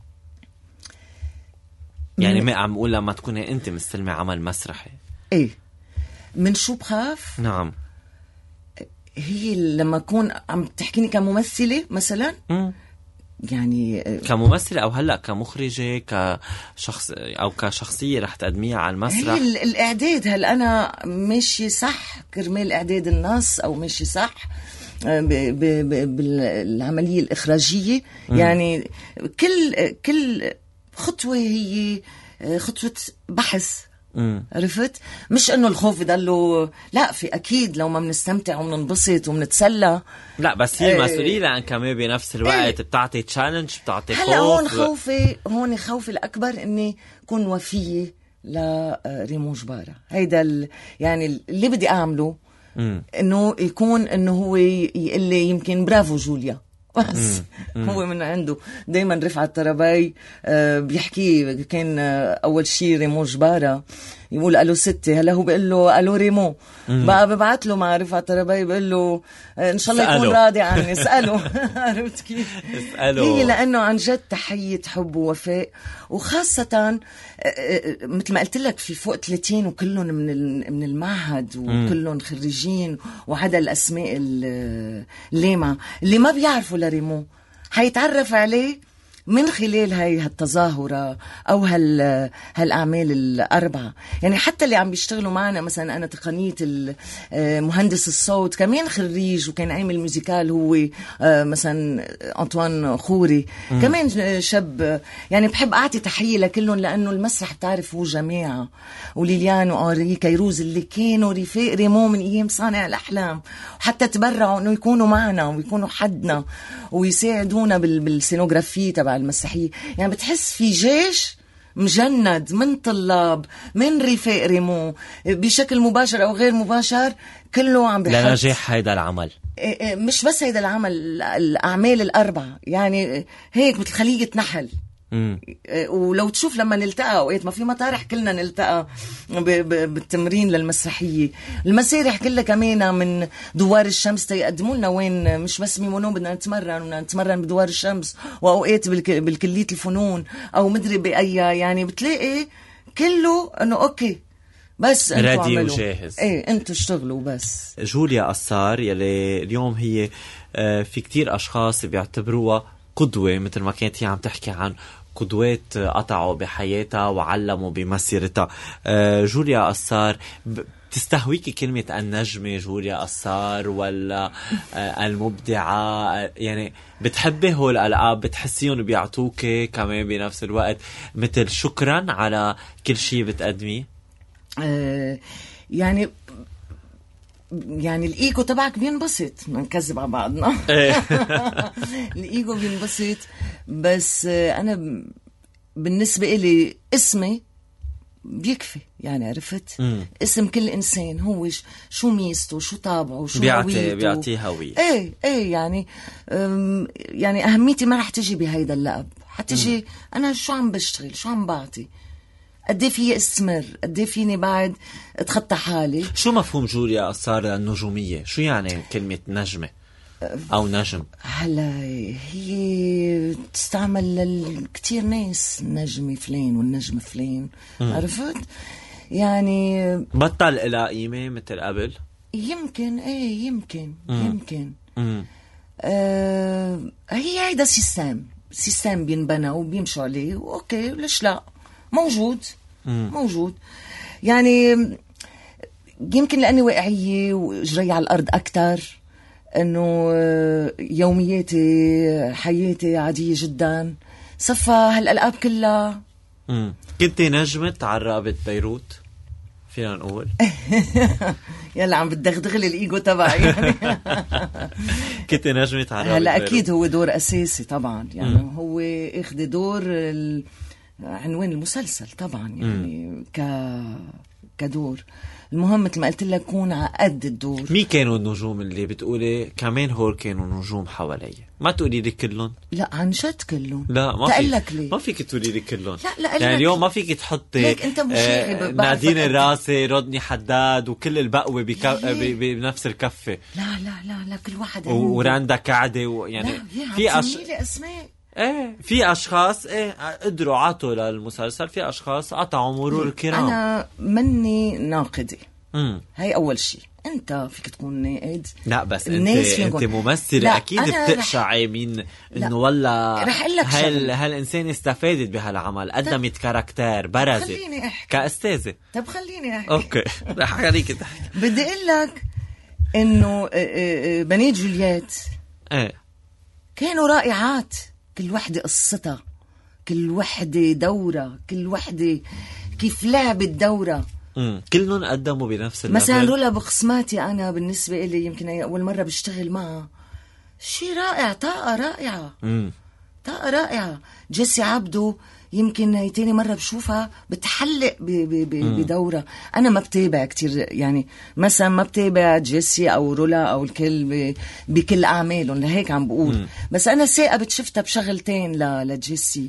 يعني ما عم أقول لما تكوني أنت مستلمي عمل مسرحي. إيه من شو بخاف؟ نعم هي لما أكون عم تحكيني كممثلة مثلا يعني كممثلة أو هلأ كمخرجة كشخص أو كشخصية رح تقدميها على المسرح. هي الإعداد هل أنا ماشي صح كرمال إعداد النص أو ماشي صح بالعملية الإخراجية. يعني كل خطوة هي خطوة بحث. عرفت؟ مش انه الخوف يضله لا. في اكيد لو ما بنستمتع وبننبسط وبنتسلى لا بس هي مسؤولية لأن كمان بنفس الوقت بتعطي تشالنج بتعطي خوف. هلا هون خوفي الأكبر اني كون وفية لريمون جبارة. هيدا يعني اللي بدي اعمله انه يكون انه هو يقول لي يمكن برافو جوليا بس هو من عنده دايما رفعت طرباي بيحكي كان اول شيء ريمون جبارة يقول الو ستي. هلا هو بيقول له الو ريمون بقى ببعت له مع رفعت طرباي بيقول له ان شاء الله يكون راضي عني اساله. عرفت كيف؟ هي لانه عن جد تحية حب ووفاء. وخاصة مثل ما قلت لك في فوق 30 وكلهم من المعهد وكلهم خريجين وعدا الاسماء اللامعة اللي ما بيعرفوا لريمون حيتعرف عليه من خلال هالتظاهرة أو هالأعمال الأربعة. يعني حتى اللي عم بيشتغلوا معنا مثلا أنا تقنية مهندس الصوت كمان خريج وكان عامل موسيقال هو مثلا أنطوان خوري كمان شاب. يعني بحب أعطي تحية لكلهم لأنه المسرح بتعرف هو جماعة. وليليان وأنري كيروز اللي كانوا رفاق ريمون من أيام صانع الأحلام وحتى تبرعوا أنه يكونوا معنا ويكونوا حدنا ويساعدونا بالسينوغرافية تبع المسرحية. يعني بتحس في جيش مجند من طلاب من رفاق ريمون بشكل مباشر أو غير مباشر كله عم بيحط لنجاح هيدا العمل. مش بس هيدا العمل الأعمال الأربعة يعني هيك مثل خلية نحل. ولو تشوف لما نلتقى اوقات ما في مطارح كلنا نلتقى بالتمرين للمسرحيه. المسارح كلها كمان من دوار الشمس تيقدموا لنا وين مش بس ميمونو بدنا نتمرن بدوار الشمس واوقات بالكليه الفنون او مدري باي. يعني بتلاقي كله انه اوكي بس انتوا عملوا وجاهز. ايه انتوا اشتغلوا بس. جوليا قصار يلي اليوم هي في كتير اشخاص بيعتبروها قدوة مثل ما كانت هي عم تحكي عن قدوات قطعوا بحياتها وعلموا بمسيرتها. جوليا قصار بتستهويكي كلمة النجمة جوليا قصار ولا المبدعة؟ يعني بتحبي هول الألقاب؟ بتحسيهم بيعطوك كمان بنفس الوقت مثل شكرا على كل شيء بتقدميه؟ يعني الإيجو تبعك بينبسط، ما نكذب على بعضنا. الإيجو بينبسط، بس أنا بالنسبة إلي اسمي بيكفي، يعني عرفت؟ اسم كل إنسان هو شو ميزته، شو طابعه، شو هويته، بيعطي هوية. ايه يعني أهميتي ما رح تجي بهيدا اللقب، حتجي أنا شو عم بشتغل، شو عم بعطي، قدي فيي استمر، قدي فيني بعد اتخطى حالي. شو مفهوم جوليا قصار النجومية؟ شو يعني كلمة نجمة أو نجم؟ هلا هي تستعمل لكتير ناس، نجمي فلان والنجم فلان، عرفت؟ يعني بطل إلى قيمة مثل قبل؟ يمكن يمكن هي هيدا سيستم بينبنى وبيمشوا عليه، اوكي ليش لا، موجود يعني يمكن لأني واقعية وجري على الأرض أكتر، إنه يومياتي حياتي عادية جدا، صفى هالألقاب كلها. كنت نجمة عرابة بيروت فينا نقول؟ يلا عم بتدغدغلي الإيجو تبعي. كنت نجمة عرابة هلا بيروت. أكيد هو دور أساسي طبعا، يعني هو إخذ دور عنوان المسلسل طبعا، يعني كدور. المهم مثل ما قلت لك كون على قد الدور. مين كانوا النجوم اللي بتقولي كمان هول كانوا نجوم حوالي؟ ما تقولي لي كلهم. لا عن جد كلهم. لا ما فيك ليه؟ ما فيك تقولي لي كلهم. لا يعني اليوم ما فيك تحطي نادين الراسي، رودني حداد وكل البقوة بنفس الكفة. لا كل واحد وراندا كعدة ويعني في اسماء. في اشخاص قدروا عطوا للمسلسل، في اشخاص قطعوا مرور الكرام. انا مني ناقدة، هاي اول شيء. انت فيك تكون ناقد، لا بس انت ممثلة، اكيد بتقشعي مين انه والله هالانسان استفادت بهالعمل، قدمت كاركتير، برزت كاستاذة. طب خليني احكي. اوكي رح خليك تحكي. بدي اقول لك انه بنات جولييت كانوا رائعات، كل وحدة قصتها، كل وحدة دورة، كل وحدة كيف لعبت دورة. كلهم قدموا بنفس الليفل. مثلا رولا بقسماتي أنا بالنسبة إلي يمكن أول مرة بشتغل معها، شيء رائع، طاقة رائعة. جيسي عبدو يمكن هي تاني مرة بشوفها بتحلق بدورة. أنا ما بتابع كتير، يعني مثلا ما بتابع جيسي أو رولا أو الكل بكل أعمالهم، لهيك عم بقول. بس أنا ثاقبت شفتها بشغلتين لجيسي،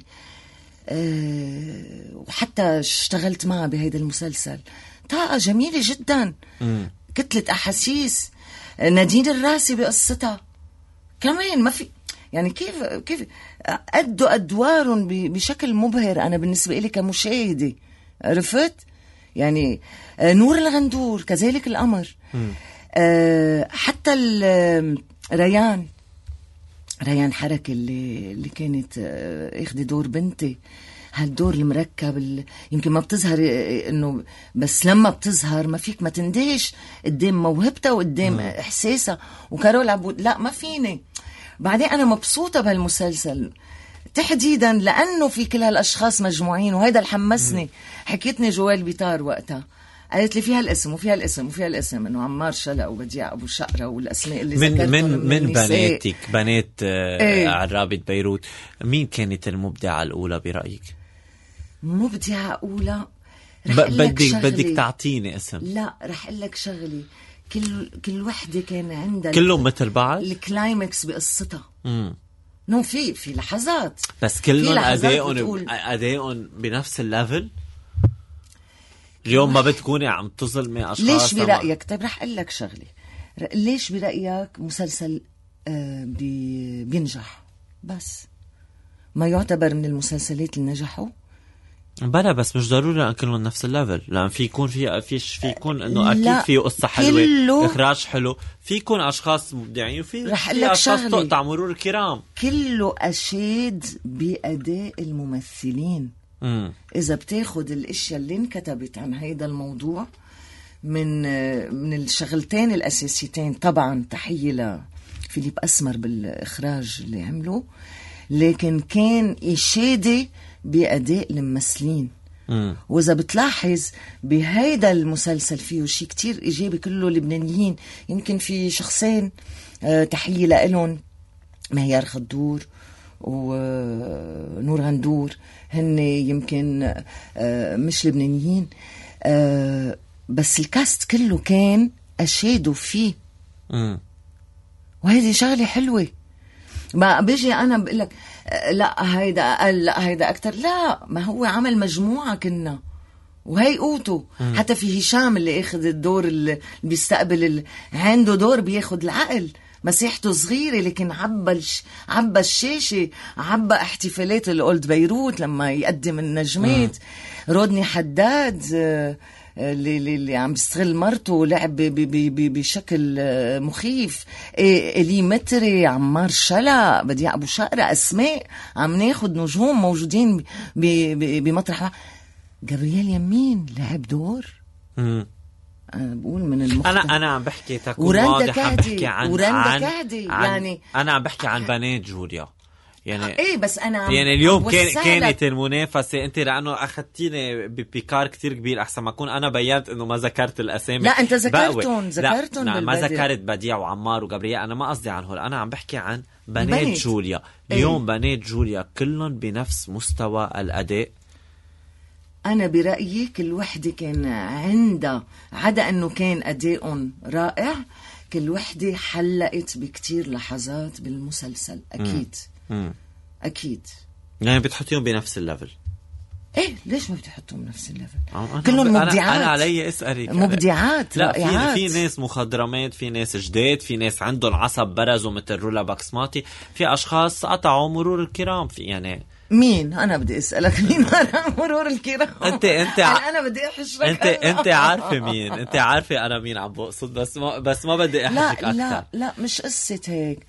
وحتى اشتغلت معها بهيدا المسلسل. طاقة جميلة جدا، كتلة أحاسيس. نادين الراسي بقصتها كمان ما في، يعني كيف أدوا أدوارهم بشكل مبهر. أنا بالنسبة إلي كمشاهدة، عرفت؟ يعني نور الغندور كذلك القمر. حتى ريان حركة اللي كانت اخذ دور بنتي، هالدور المركب يمكن ما بتظهر انه، بس لما بتظهر ما فيك ما تندهش قدام موهبتها وقدام احساسها. وكارول عبود لا ما فيني. بعدين انا مبسوطة بهالمسلسل تحديدا لانه في كل هالاشخاص مجموعين، وهذا اللي حمسني. حكيتني جوال بيطار وقتها، قالت لي فيها الاسم وفيها الاسم وفيها الاسم، انه عمار شلق وبديع ابو شقره والاسماء اللي ذكرتهم من بناتك، بنات عرابة بيروت، مين كانت المبدعة الاولى برايك؟ مبدعة اولى بدك تعطيني اسم. لا رح اقول لك شغلي، كل وحده كان عندها كلهم مثل بعض، الكلايمكس بقصتها. نو في لحظات، بس كلهم ادائهم بنفس الليفل. اليوم ما بتكوني عم تظلمي اشخاص. ليش برأيك؟ طيب رح اقول لك شغلي، ليش برأيك مسلسل بينجح بس ما يعتبر من المسلسلات اللي نجحوا؟ بلا بس مش ضروري ان كلهم نفس الليفل، لان في يكون في يكون انه اكيد في قصه حلوه، اخراج حلو، في يكون اشخاص مبدعين، وفي اشخاص تقطع مرور الكرام. كله اشيد باداء الممثلين. اذا بتاخد الاشياء اللي انكتبت عن هيدا الموضوع من الشغلتين الأساسيتين. طبعا تحية لفيليب أسمر بالإخراج اللي عمله، لكن كان إشادة بأداء الممثلين. وإذا بتلاحظ بهيدا المسلسل فيه شيء كتير إيجابي، كله لبنانيين. يمكن في شخصين تحية لإلهم، مهيار خدور ونور غندور، هن يمكن مش لبنانيين، بس الكاست كله كان أشادوا فيه. وهذه شغلة حلوة. ما بيجي أنا بقولك لا هيدا أقل، لا هيدا أكتر، لا، ما هو عمل مجموعة كنا، وهي قوته. حتى في هشام اللي اخذ الدور اللي بيستقبل عنده دور بياخد العقل، مسيحته صغيرة لكن عبى الشاشة، عبى احتفالات الأولد بيروت لما يقدم النجمات. رودني حداد اللي عم بيستغل مرته ولعب بشكل مخيف. إلي متري، عمار شلا، بديع أبو شقرة، أسماء عم ناخد نجوم موجودين بمطرح. جابرييل يمين لعب دور. أنا بقول من المختلف. أنا عم بحكي تكون واضح، عم بحكي عن يعني أنا عم بحكي عن بنات جوليا. يعني ايه بس انا يعني اليوم كانت المنافسة، انت لانه اخذتيني ببيكار كتير كبير، احسن ما اكون انا بينت انه ما ذكرت الاسامي. لا انت ذكرتهم لا ما ذكرت بديع وعمار وجابرييل، انا ما قصدي عن هول، انا عم بحكي عن بنات جوليا. اليوم بنات جوليا كلهم بنفس مستوى الاداء. أنا برأيي كل وحدة كان عندها، عدا أنه كان أداء رائع، كل وحدة حلقت بكتير لحظات بالمسلسل. أكيد. أكيد. يعني بتحطيهم بنفس الليفل؟ إيه ليش ما بتحطهم بنفس الليفل؟ كلهم مبدعات. أنا علي أسألك مبدعات رائعات. في ناس مخضرمات، في ناس جداد، في ناس عندهم عصب برزوا مثل رولا باكسماتي، في أشخاص قطعوا مرور الكرام. في يعني مين؟ أنا بدي أسألك مين مرور الكرام؟ أنت أنا بدي أحشرك. أنت عارفة مين؟ أنت عارفة أنا مين عم بقصد، بس ما بدي أحكيك أكثر. لا مش قصة هيك.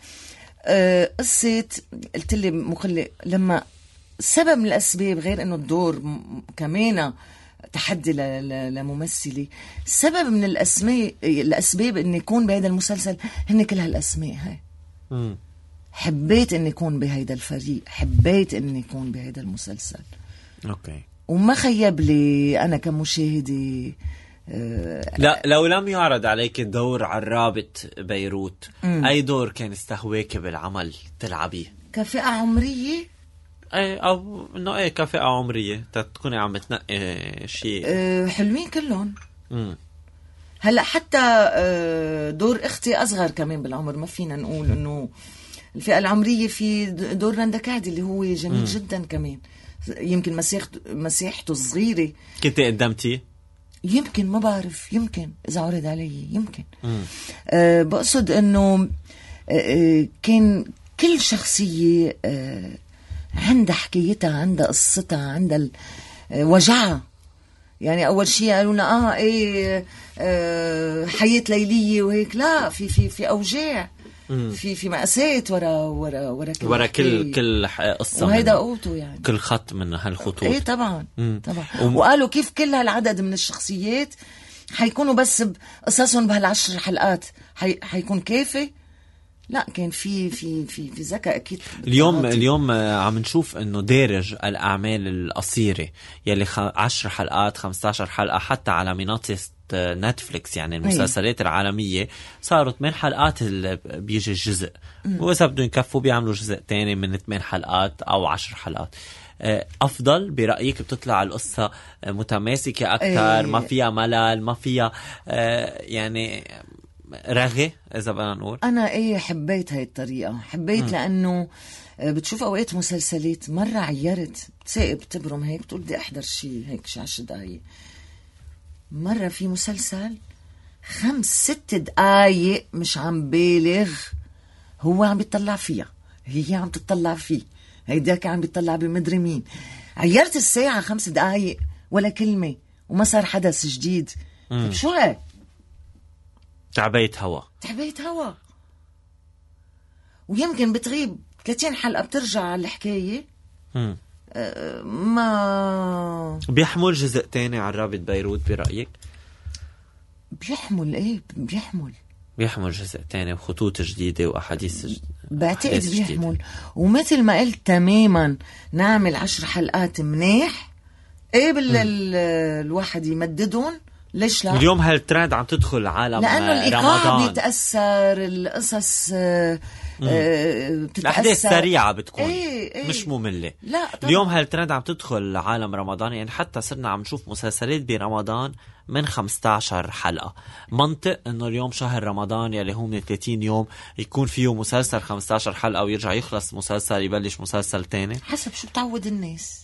قصة قلت لي مخلي لما سبب من الأسباب، غير إنه الدور كمان تحدي لممثلي، سبب من الأسباب إني يكون بهذا المسلسل هن كل هالأسماء هاي. حبيت إني يكون بهيدا الفريق، حبيت إني يكون بهيدا المسلسل. أوكي. وما خيب لي أنا كمشاهدة. لا لو لم يعرض عليك دور عرابة بيروت، أي دور كان استهواك بالعمل تلعبيه؟ كفئة عمرية؟ أي أو إنه أي كفئة عمرية تكوني عم تنقي شيء. حلوين كلهم. هلا حتى دور اختي اصغر كمان بالعمر، ما فينا نقول انه الفئه العمريه. في دور رندا كعدي اللي هو جميل جدا كمان، يمكن مسيحته صغيره. كنت قدمتي؟ يمكن، ما بعرف، يمكن اذا عرض علي يمكن. بقصد انه كان كل شخصيه عندها حكايتها، عندها قصتها، عندها وجعها. يعني اول شيء قالوا لنا حياة ليلية وهيك، لا، في اوجاع، في مأساة ورا كل قصة، وهيدا قوته يعني كل خط من هالخطوط. ايه طبعا. وقالوا كيف كل هالعدد من الشخصيات حيكونوا بس بقصصهم بهال10 حلقات حيكون كافي؟ لا، كان في ذكاء اكيد. اليوم عم نشوف انه دارج الاعمال القصيره يلي 10 حلقات 15 حلقه حتى على منصه نتفليكس، يعني المسلسلات العالميه صاروا 8 حلقات اللي بيجي الجزء، واذا بدهم يكفوا بيعملوا جزء تاني من 8 حلقات او 10 حلقات. افضل برايك؟ بتطلع القصه متماسكه اكثر، ما فيها ملل، ما فيها يعني رغي إذا بدنا نقول. أنا حبيت هاي الطريقة، حبيت لأنه بتشوف أوقات مسلسلات مرة عيرت بتساقب تبرم هيك، بتقول بدي أحضر شيء هيك 10 دقايق. مرة في مسلسل 5-6 دقايق، مش عم بالغ، هو عم بيطلع فيها، هي عم تطلع فيه، هيداك عم بيطلع بمدري مين. عيرت الساعة 5 دقايق ولا كلمة، وما صار حدث جديد. طيب شو هيك؟ تعبيت هوا. ويمكن بتغيب 30 حلقة بترجع على الحكاية. ما بيحمل جزء تاني عرابة بيروت برأيك؟ بيحمل جزء تاني وخطوط جديدة وأحاديث بعتقد بيحمل. ومثل ما قلت تماما نعمل 10 حلقات منيح الواحد يمددون. ليش لا؟ اليوم هالترند عم تدخل عالم لأنه الإيقاع رمضان بيتأثر، القصص الأحداث سريعة بتكون ايه مش مملة. لا طبعا. اليوم هالترند عم تدخل عالم رمضان، يعني حتى صرنا عم نشوف مسلسلات برمضان من 15 حلقة. منطق انه اليوم شهر رمضان يلي هو من 30 يوم يكون فيه مسلسل 15 حلقة ويرجع يخلص مسلسل يبلش مسلسل تاني حسب شو بتعود الناس.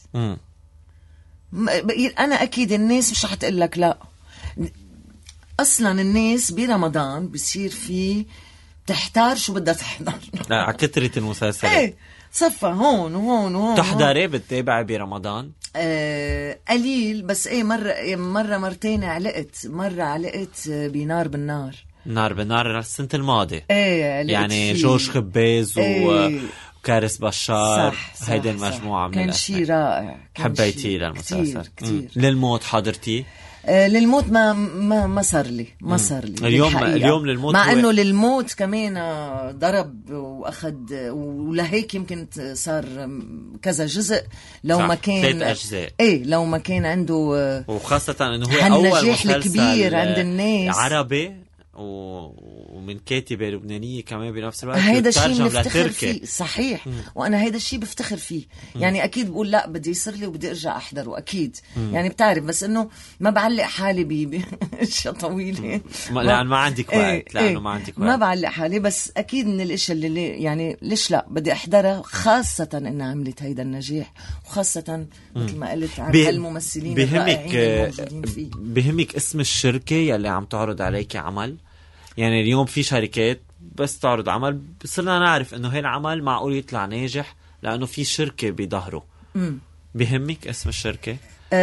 انا اكيد الناس مش رح تقول لك لا. اصلا الناس برمضان بصير في تحتار شو بدها تحضر على كثرة المسلسلات. ايه صفى هون وهون وهون. تحضري بتتابعي برمضان؟ قليل بس مرة مرتين علقت. مرة علقت بنار بالنار. نار بالنار السنة الماضية. يعني فيه. جورج خباز وكارس بشار. هيدي المجموعة من كان شيء رائع. حبيتيه للمسلسل كتير. للموت حضرتيه؟ للموت ما صار لي. اليوم للموت، مع انه للموت كمان ضرب واخد، ولهيك يمكن صار كذا جزء لو ما كان 3 أجزاء. لو ما كان عنده، وخاصة انه هو اول النجاح الكبير عند الناس عربي ومن كاتبة لبنانية كمان بنفس الوقت. هيدا الشيء بفتخر فيه. صحيح. وانا هيدا الشيء بفتخر فيه. يعني اكيد بقول لا بدي يصير لي وبدي ارجع احضره اكيد. يعني بتعرف، بس انه ما بعلق حالي باشياء طويلة لأن ما عندك وقت. لانه ما عندك وقت. ما بعلق حالي، بس اكيد من الاشياء اللي يعني ليش لا بدي احضرها، خاصة انها عملت هيدا النجاح، وخاصة مثل ما قلت عن الممثلين الرائعين الموجودين فيه. بهمك اسم الشركة يلي عم تعرض عليك عمل؟ يعني اليوم في شركات بس تعرض عمل، صرنا نعرف انه هي العمل معقول يطلع ناجح لانه في شركة بظهره. بهمك اسم الشركة؟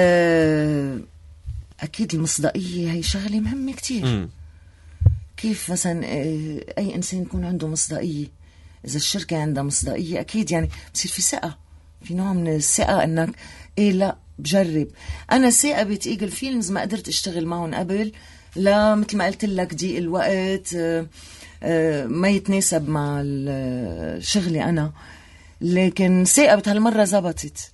اكيد المصداقية هي شغلة مهمة كتير. كيف مثلا اي انسان يكون عنده مصداقية؟ اذا الشركة عندها مصداقية اكيد يعني بصير في ثقة، في نوع من الثقة انك لا بجرب. انا ثاقبت ايجل فيلمز ما قدرت اشتغل معهم قبل، لا مثل ما قلت لك ضيق الوقت، ما يتناسب مع شغلي أنا، لكن ثاقبت هالمرة زبطت.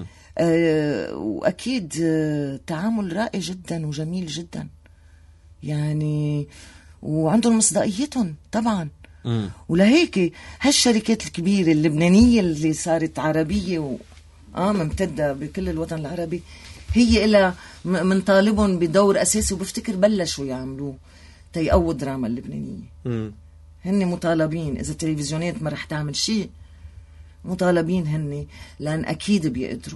وأكيد تعامل رائع جدا وجميل جدا يعني، وعندهم مصداقيتهم طبعا. ولهيك هالشركات الكبيرة اللبنانية اللي صارت عربية ممتدة بكل الوطن العربي، هي إلى من طالبهم بدور أساسي، وبفتكر بلشوا يعملوه تيقووا دراما اللبنانية. هن مطالبين، إذا التلفزيونات ما رح تعمل شيء مطالبين هن، لأن أكيد بيقدروا.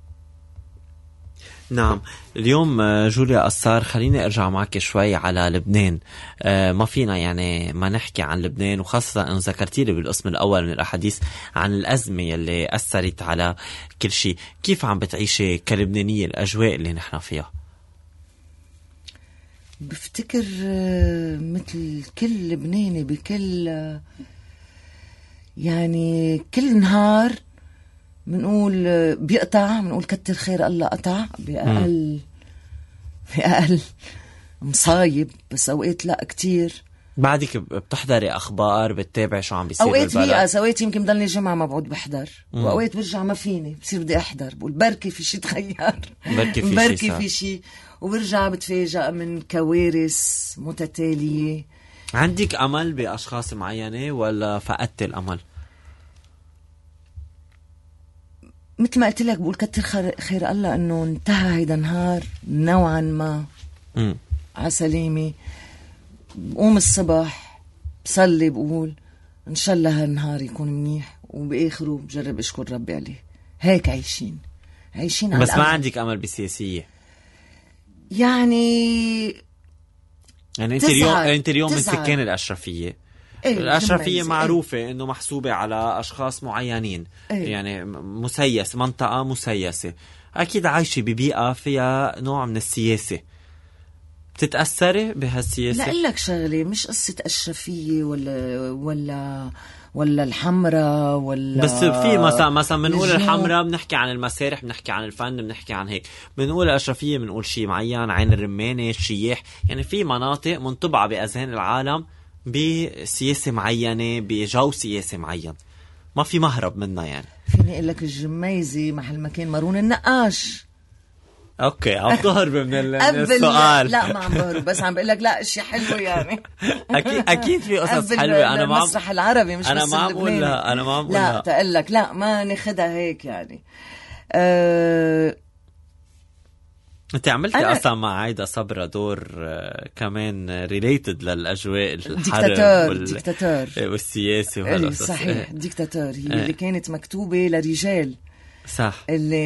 نعم. اليوم جوليا قصار، خليني ارجع معك شوي على لبنان. ما فينا يعني ما نحكي عن لبنان، وخاصة ان ذكرتي لي بالقسم الاول من الاحاديث عن الازمة اللي اثرت على كل شيء. كيف عم بتعيشي كلبنانية الاجواء اللي نحن فيها؟ بفتكر مثل كل لبناني بكل يعني كل نهار منقول بيقطع، منقول كتر خير الله قطع بأقل مصايب، بس أوقات لا كتير. بعدك بتحضري أخبار، بتتابعي شو عم بيصير أوقات بالبلد؟ أوقات يمكن ضلني جمعة ما بعود بحضر، وأوقات برجع ما فيني بصير بدي أحضر، بقول بركي في شي تغير، بركي في شي، وبرجع بتفاجأ من كوارث متتالية. عندك أمل بأشخاص معينة ولا فقدت الأمل؟ مثل ما قلت لك بقول كتر خير الله انه انتهى هيدا النهار نوعا ما على سلامة. بقوم الصبح بصلي بقول ان شاء الله هالنهار يكون منيح، وبآخره بجرب اشكر ربي عليه. هيك عايشين على بس ما عندك امل بسياسية يعني انت اليوم من سكان الاشرفية. الأشرفية معروفة إنه محسوبة على أشخاص معينين. يعني منطقة مسيسة، أكيد عايشة ببيئة فيها نوع من السياسة. بتتأثري بهالسياسة؟ لا لك شغلة، مش قصة أشرفية ولا الحمراء ولا بس في مثلا بنقول الحمراء بنحكي عن المسارح، بنحكي عن الفن، بنحكي عن هيك. بنقول الأشرفية بنقول شيء معين، عين الرمانة، الشياح. يعني في مناطق منطبعة بأذهان العالم بسياسة معينة، بجو سياسي معين، ما في مهرب منها. يعني فيني اقول لك الجميزي محل ما كان مارون النقاش. اوكي عم تهرب من السؤال. لا ما عم بهرب، بس عم بقول لك لا اشي حلو يعني. اكيد في قصص حلوه. انا ما المسرح العربي مش انا بس ما عم اقول لها، انا ما عم اقول لها. لا تقول لك لا ما ناخدها هيك يعني. انت عملتي اصلا مع عايدة صبرا دور كمان ريليتد للاجواء الحرب ديكتاتور والسياسي وهالقصص. صحيح ديكتاتور هي اللي كانت مكتوبة لرجال، صح،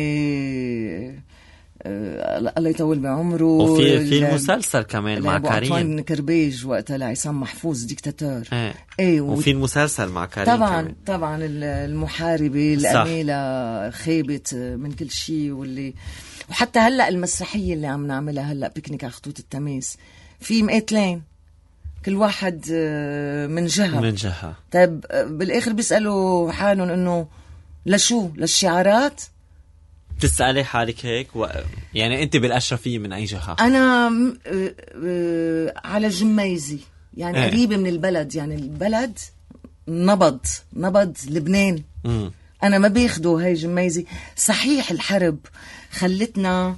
اللي الله يطول بعمره. وفي المسلسل كمان مع كريم أنطوان كربيج وقتها لعصام محفوظ ديكتاتور. وفي المسلسل مع كريم طبعا المحاربة الأميلة خيبت من كل شيء. وحتى هلأ المسرحية اللي عم نعملها هلأ بيكنيك على خطوط التماس، في مقاتلين كل واحد من جهة. طيب بالآخر بيسألوا حالهم إنه لشو للشعارات. تسألي حالك هيك يعني أنت بالأشرفية من أي جهة؟ أنا على جميزي يعني قريبة من البلد. يعني البلد نبض لبنان. أنا ما بياخدوا هاي جميزي. صحيح الحرب خلتنا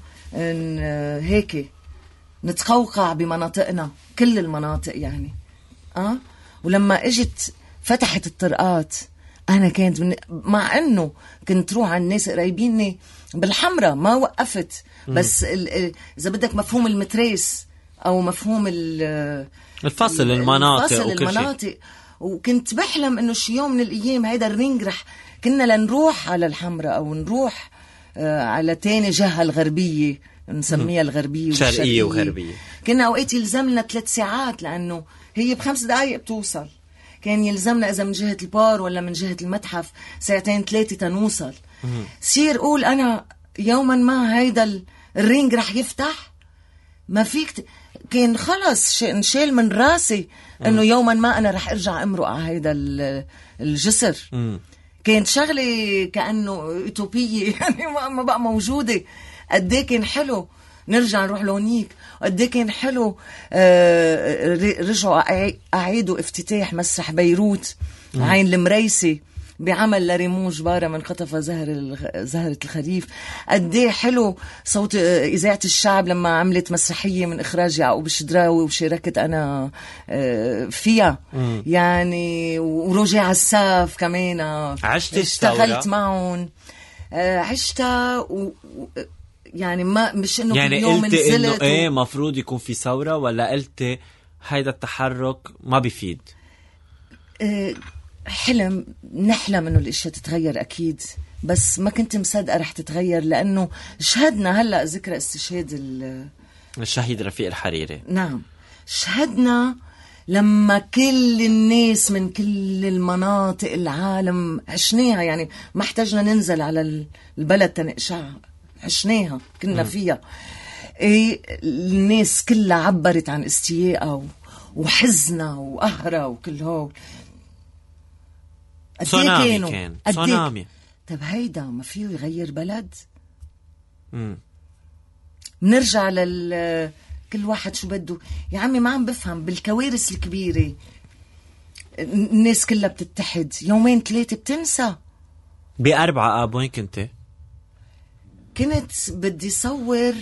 هيك نتقوقع بمناطقنا، كل المناطق يعني. ولما اجت فتحت الطرقات، أنا كانت مع أنه كنت روح على الناس قريبيني بالحمرة ما وقفت. بس إذا بدك مفهوم المتريس أو مفهوم الفصل المناطق وكنت بحلم أنه شي يوم من الأيام هيدا الرينج كنا لنروح على الحمرة أو نروح على تاني جهة الغربية، نسميها الغربية شرقية وغربية. كنا أوقات يلزمنا 3 ساعات لأنه هي ب5 دقايق بتوصل. كان يلزمنا إذا من جهة البار ولا من جهة المتحف 2-3 تنوصل. سير قول أنا يوما ما هيدا الرينج رح يفتح، ما فيك كان خلص انشال من راسي إنه يوما ما أنا رح أرجع أمرق على هيدا الجسر. كانت شغلة كأنه أوتوبية يعني ما بقى موجودة. قديه كان حلو نرجع نروح لونيك، قديه كان حلو. رجعوا أعيدوا افتتاح مسرح بيروت عين المريسي بعمل لريمون جبارة من خطف زهرة الخريف. قديه حلو صوت إذاعة الشعب لما عملت مسرحية من إخراج يعقوب الشدراوي وشاركت أنا فيها يعني. ورجع الساف كمان اشتغلت معهم، عشتها يعني ما مش إنه يعني كل يوم قلت إنه إيه مفروض يكون في ثورة، ولا قلت هيدا التحرك ما بيفيد؟ نحلم إنه الأشياء تتغير أكيد، بس ما كنت مصدقة رح تتغير لأنه شهدنا هلأ ذكرى استشهاد الشهيد رفيق الحريري. نعم شهدنا لما كل الناس من كل المناطق العالم عشناها. يعني ما احتاجنا ننزل على البلد تنقشعها، عشناها كنا فيها. الناس كلها عبرت عن استيائها وحزنها وقهرها وكل هول. تسونامي. طب هيدا ما فيه يغير بلد؟ منرجع كل واحد شو بده. يا عمي ما عم بفهم بالكوارث الكبيرة الناس كلها بتتحد، 2-3 بتنسى. ب4 وين كنت بدي صور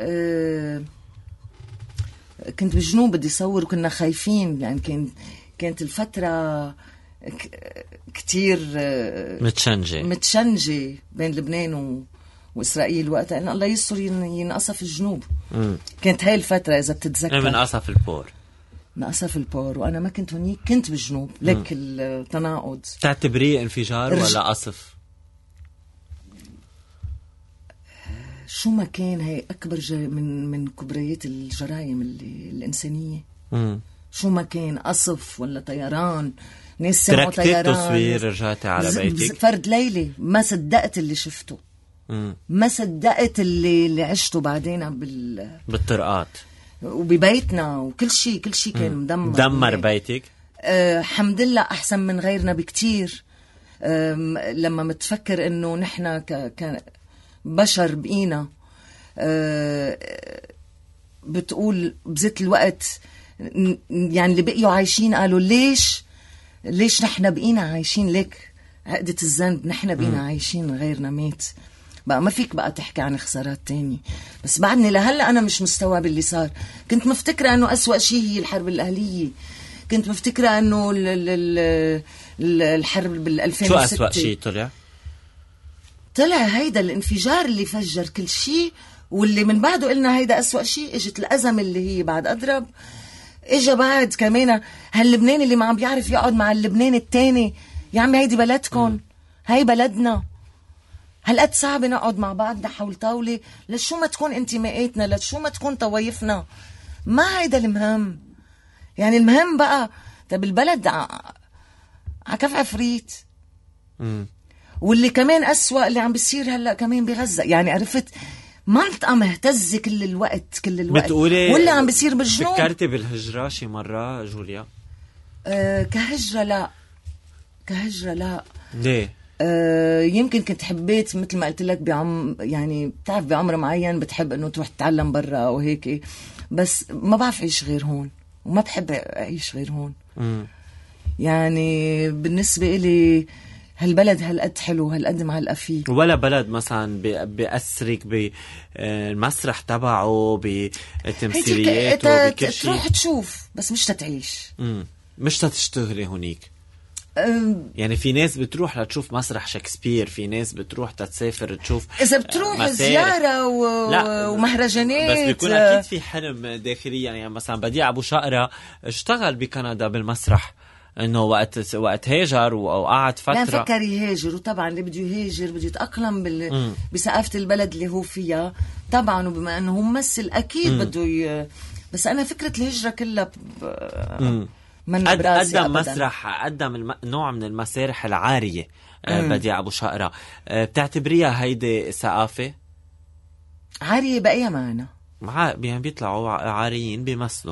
كنت بالجنوب بدي صور وكنا خايفين يعني كانت الفترة كتير متشنجة بين لبنان وإسرائيل وقتها. إن الله يستر ينقصها في الجنوب. كانت هاي الفترة إذا بتتذكر نقصها في البور. وأنا ما كنت هنيك، كنت بالجنوب. لك التناقض. تعتبريه انفجار ولا قصف؟ شو ما كان هاي أكبر من كبريات الجرائم الإنسانية. شو ما كان قصف ولا طيران. ناس سمعوا طيران. تركت التصوير رجعتي على بيتك؟ فرد ليلة ما صدقت اللي شفته. ما صدقت اللي عشته بعدين بالطرقات وببيتنا وكل شيء كان مدمر. دمر بيتك؟ حمد لله أحسن من غيرنا بكتير. لما متفكر إنه نحنا كبشر بقينا، بتقول بذات الوقت يعني اللي بقيوا عايشين قالوا ليش نحنا بقينا عايشين لك عقدة الذنب، نحنا بقينا عايشين غيرنا مات. بقى ما فيك بقى تحكي عن خسارات تاني. بس بعدني لهلأ أنا مش مستوعب اللي صار. كنت مفتكرة أنه أسوأ شيء هي الحرب الأهلية، كنت مفتكرة أنه الحرب بال2006. شو أسوأ شيء طلع هيدا الانفجار اللي فجر كل شيء، واللي من بعده قلنا هيدا أسوأ شيء. اجت الأزمة اللي هي بعد أضرب، اجا بعد كمان هاللبناني اللي ما عم بيعرف يقعد مع اللبناني التاني. يا عمي هيدي بلدكن، هاي بلدنا، هالقد صعب نقعد مع بعضنا حول طاولة لشو ما تكون انتماءاتنا، لشو ما تكون طوايفنا. ما هيدا المهم. يعني المهم بقى طب البلد عكف عفريت. واللي كمان أسوأ اللي عم بيصير هلأ كمان بغزة. يعني عرفت منطقة مهتزة كل الوقت بتقولي واللي عم بيصير بالجنوب. فكرتي بالهجرة شي مرة جوليا؟ كهجرة لا. ليه؟ يمكن كنت حبيت مثل ما قلت لك يعني بتعرف بعمر معين بتحب انه تروح تتعلم برا او هيك، بس ما بعرف اعيش غير هون وما بحب اعيش غير هون. يعني بالنسبة إلي هالبلد هالقد حلو، هالقد معلقة فيه. ولا بلد مثلا بأسرك بالمسرح تبعه، بتمثيلياته، بكل شيء؟ تروح تشوف بس مش تتعيش. مش تشتغلي هونيك. يعني في ناس بتروح لتشوف مسرح شكسبير، في ناس بتروح تسافر تشوف إذا بتروح زيارة ومهرجانات، بس بيكون أكيد في حلم داخلي. يعني مثلا بديع أبو شقرة اشتغل بكندا بالمسرح، انه وقت هاجر وقعد فتره. لا فكر يهاجر، وطبعا اللي بده يهاجر بده يتاقلم بثقافه البلد اللي هو فيها طبعا، وبما انه هو ممثل اكيد بده بس انا فكره الهجره كلها من براسي. قدم مسرح، قدم نوع من المسارح العاريه. بديع ابو شقرة، بتعتبريها هيدي ثقافه عاريه باي معنى؟ يعني بيطلعوا عاريين بيمثلوا.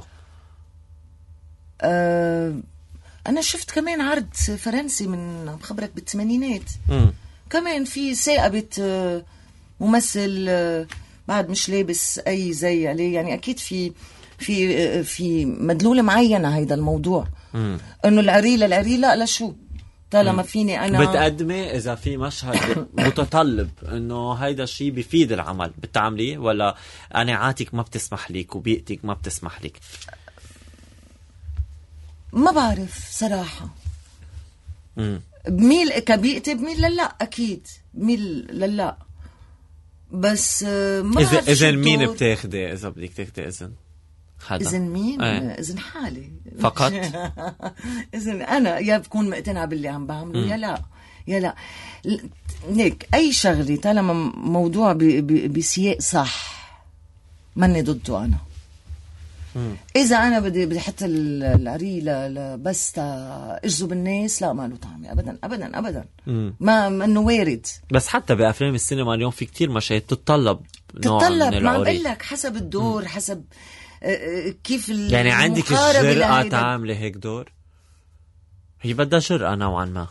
أنا شفت كمان عرض فرنسي من بخبرك بالثمانينات، كمان في ثاقبة ممثل بعد مش لابس أي زي عليه. يعني أكيد في مدلولة معينة هيدا الموضوع، إنه العريلة لا شو طالما فيني أنا بتقدمي إذا في مشهد متطلب إنه هيدا الشيء بيفيد العمل بتعمليه، ولا قناعاتك ما بتسمح لك وبيئتك ما بتسمح لك؟ ما بعرف صراحة. بميل كبيئتي، بميل للا أكيد، بميل للا. بس ما إذن مين بتاخدي إذا بدك تاخدي إذن؟ إذن مين؟ إذن حالي فقط. إذن أنا يا بكون مقتنع باللي عم بعمله يا لا ليك أي شغلي طالما موضوع بسياق صح ماني ضده أنا. إذا أنا بدي أحط العريلة بس أجذب الناس، لا ما له طعمي أبدا أبدا أبدا. ما إنه وارد. بس حتى بأفلام السينما اليوم في كتير مشاهد تتطلب نوع من العري. ما عم بقول لك حسب الدور، حسب كيف يعني عندك الجرأة تعملي هيك دور؟ هي بدها جرأة نوعا ما.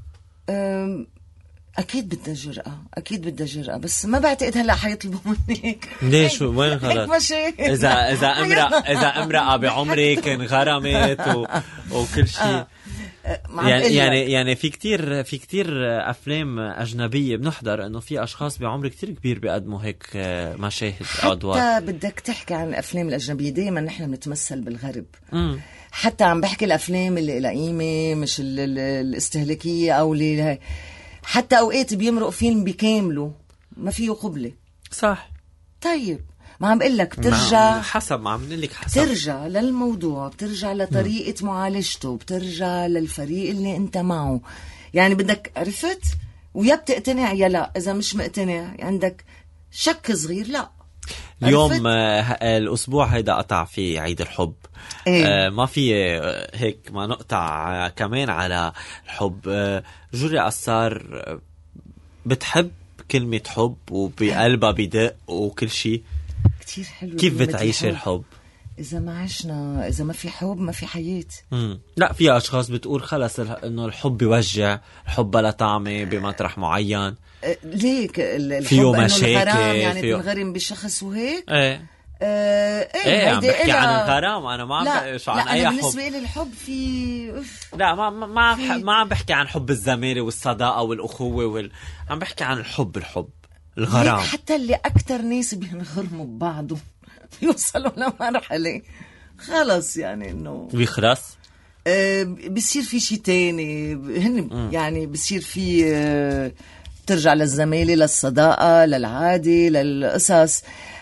أكيد بدها جرأة بس ما بعتقد هلا حيطلبوا منك. ليش؟ وين غلط؟ إذا امرأة بعمرك انغرمت وكل شيء. يعني في كتير أفلام أجنبية بنحضر إنه في أشخاص بعمر كتير كبير بيقدموا هيك مشاهد أدوار. حتى بدك تحكي عن الأفلام الأجنبية دايما نحن بنتمثل بالغرب. حتى عم بحكي الأفلام اللي قيمة مش الاستهلاكية أو اللي حتى أوقات بيمرق فيلم بكامله ما فيه قبلة. صح. طيب ما عم بقول لك بترجع حسب، ما عم بقول لك حسب، بترجع للموضوع، بترجع لطريقة معالجته، بترجع للفريق اللي انت معه. يعني بدك عرفت ويا بتقتنع يا لا. إذا مش مقتنع عندك شك صغير لا. اليوم الأسبوع هيدا قطع فيه عيد الحب. ما في هيك ما نقطع كمان على الحب. جوليا قصار بتحب كلمة حب وبقلبها بدق وكل شيء. كتير حلو. كيف بتعيش الحب؟ إذا ما عشنا، إذا ما في حب ما في حياة. لا، في أشخاص بتقول خلص إنه الحب بيوجع، الحب بلا طعمة بمطرح معين. ليك فيه مشاكل يعني تنغرم بشخص وهيك. ايه عم بحكي عن الغرام. انا ما عم بحكي عن اي حب. بالنسبه لي الحب في لا ما عم بحكي عن حب الزميله والصداقه والاخوه عم بحكي عن الحب الغرام. حتى اللي اكثر ناس بينغرموا ببعضه بيوصلوا لمرحله خلص يعني انه بيخلص. بيصير في شيء تاني هن يعني بيصير في ترجع للزميله، للصداقه، للعادي، للقصص.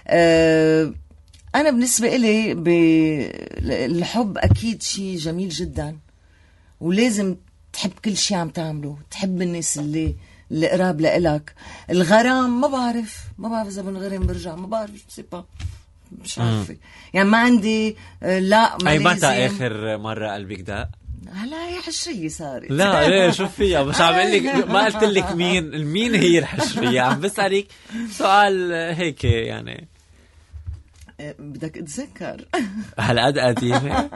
أنا بالنسبة إلي الحب أكيد شيء جميل جدا، ولازم تحب كل شيء عم تعمله، تحب الناس اللي قراب لإلك. الغرام ما بعرف إذا بنغرم برجع، ما بعرف مش عارفة يعني، ما عندي. لا ما أي متى آخر مرة قلبك دق؟ هلا هي حشرية صارت. لا ليه شوف فيها، مش عم قلك، ما قلت لك مين هي الحشرية، عم بسألك سؤال هيك يعني. بدك اتذكر هالقد قديمة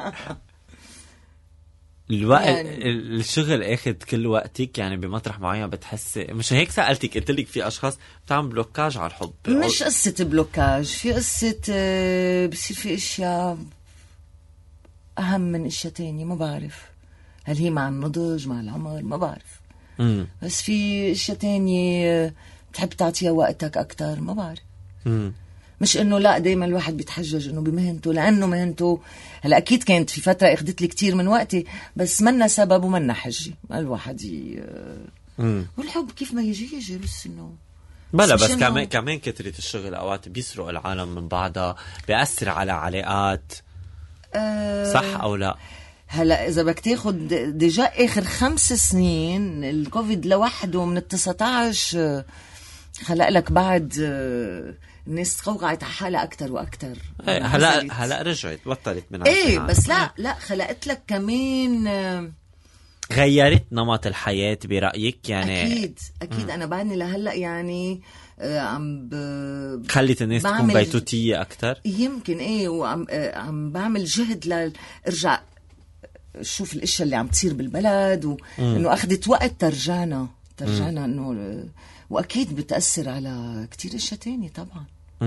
الوقت يعني. الشغل اخذ كل وقتك يعني بمطرح معين بتحسي، مش هيك سألتك قلت لك في اشخاص بتعمل بلوكاج على الحب. مش قصة بلوكاج، في قصة بصير في اشياء اهم من اشياء تانية، ما بعرف هل هي مع النضج مع العمر، ما بعرف. بس في اشياء تانية بتحب تعطيها وقتك اكتر، ما بعرف. مش انه لا دايما الواحد بيتحجج انه بمهنته، لانه مهنته هلا اكيد كانت في فتره اخذت لي كتير من وقتي، بس منا سبب ومنا ح الواحد والحب كيف ما يجي بس انه بلا بس كمان كترة الشغل اوقات بيسرق العالم من بعضها، بيأثر على علاقات. صح او لا؟ هلا اذا بدك تاخد ديجا اخر 5 سنين الكوفيد لوحده من 19 خلق لك بعد الناس قوقعت على حالها أكتر وأكتر. هلا رجعت بطلت من بس لا خلقت لك كمان غيرت نمط الحياة برأيك يعني؟ أكيد أنا بعدني لهلأ يعني عم خليت الناس تكون بيتوتية أكتر يمكن. وعم بعمل جهد لأرجع شوف الاشياء اللي عم تصير بالبلد، وإنه أخذت وقت ترجعنا إنه، وأكيد بتأثر على كتير أشياء تانية طبعا.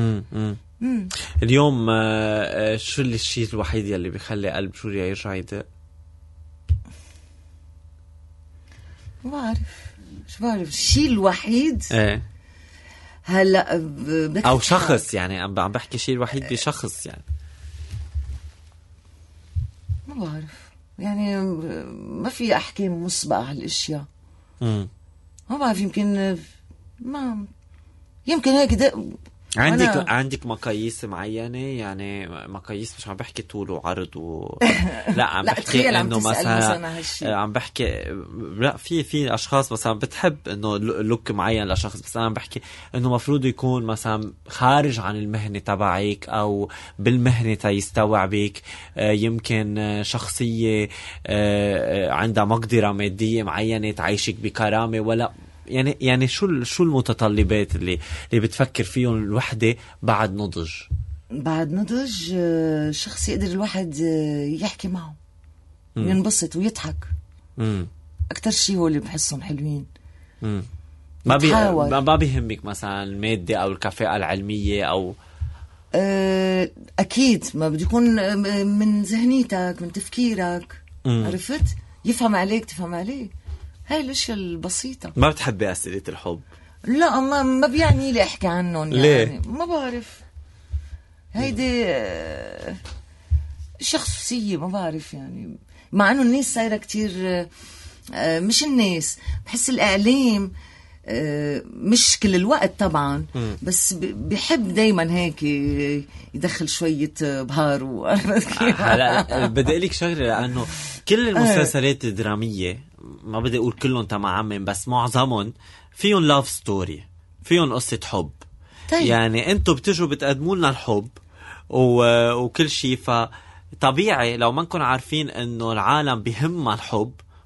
اليوم شو الشيء الوحيد يلي بيخلي قلب جوريا يرجع يدق؟ ما بعرف الشيء الوحيد. هلا او شخص يعني، عم بحكي شيء الوحيد بشخص يعني. ما بعرف يعني، ما في احكام مسبقة على الاشياء. ما بعرف، يمكن هيك عندك مقاييس معينة يعني، مقاييس مش عم بحكي طول وعرض لا عم بحكي انه مثلا عم بحكي لا في اشخاص مثلا بتحب انه لوك معين لشخص، بس انا عم بحكي انه مفروض يكون مثلا خارج عن المهنة تبعك او بالمهنة تيستوعبك. يمكن شخصية عندها مقدرة مادية معينة تعيشك بكرامة، ولا يعني شو المتطلبات اللي بتفكر فيهم الوحدة بعد نضج؟ شخص يقدر الواحد يحكي معه، ينبسط ويضحك. أكتر شيء هو اللي بحسهم حلوين. ما بيهمك مثلا المادة أو الكفاءة العلمية أو أكيد ما بده يكون من ذهنيتك، من تفكيرك. عرفت؟ يفهم عليك تفهم عليه. هاي الاشياء البسيطة. ما بتحبي أسئلة الحب؟ لا ما بيعني لي احكي عنهم يعني. ليه؟ ما بعرف، هيدي شخصية ما بعرف يعني، مع انه الناس صايرة كتير مش الناس، بحس الإعلام مش كل الوقت طبعا، بس بيحب دايما هيك يدخل شوية بهار هلا بدي أقول لك شغلة، لأنه كل المسلسلات الدرامية ما بدي أقول كلهم تمام، بس معظمهم فيهم لاف ستوري، فيهم قصة حب. طيب. يعني انتوا بتجوا بتقدموا لنا الحب وكل شيء، فطبيعي لو ما نكون عارفين انه العالم بيهمها الحب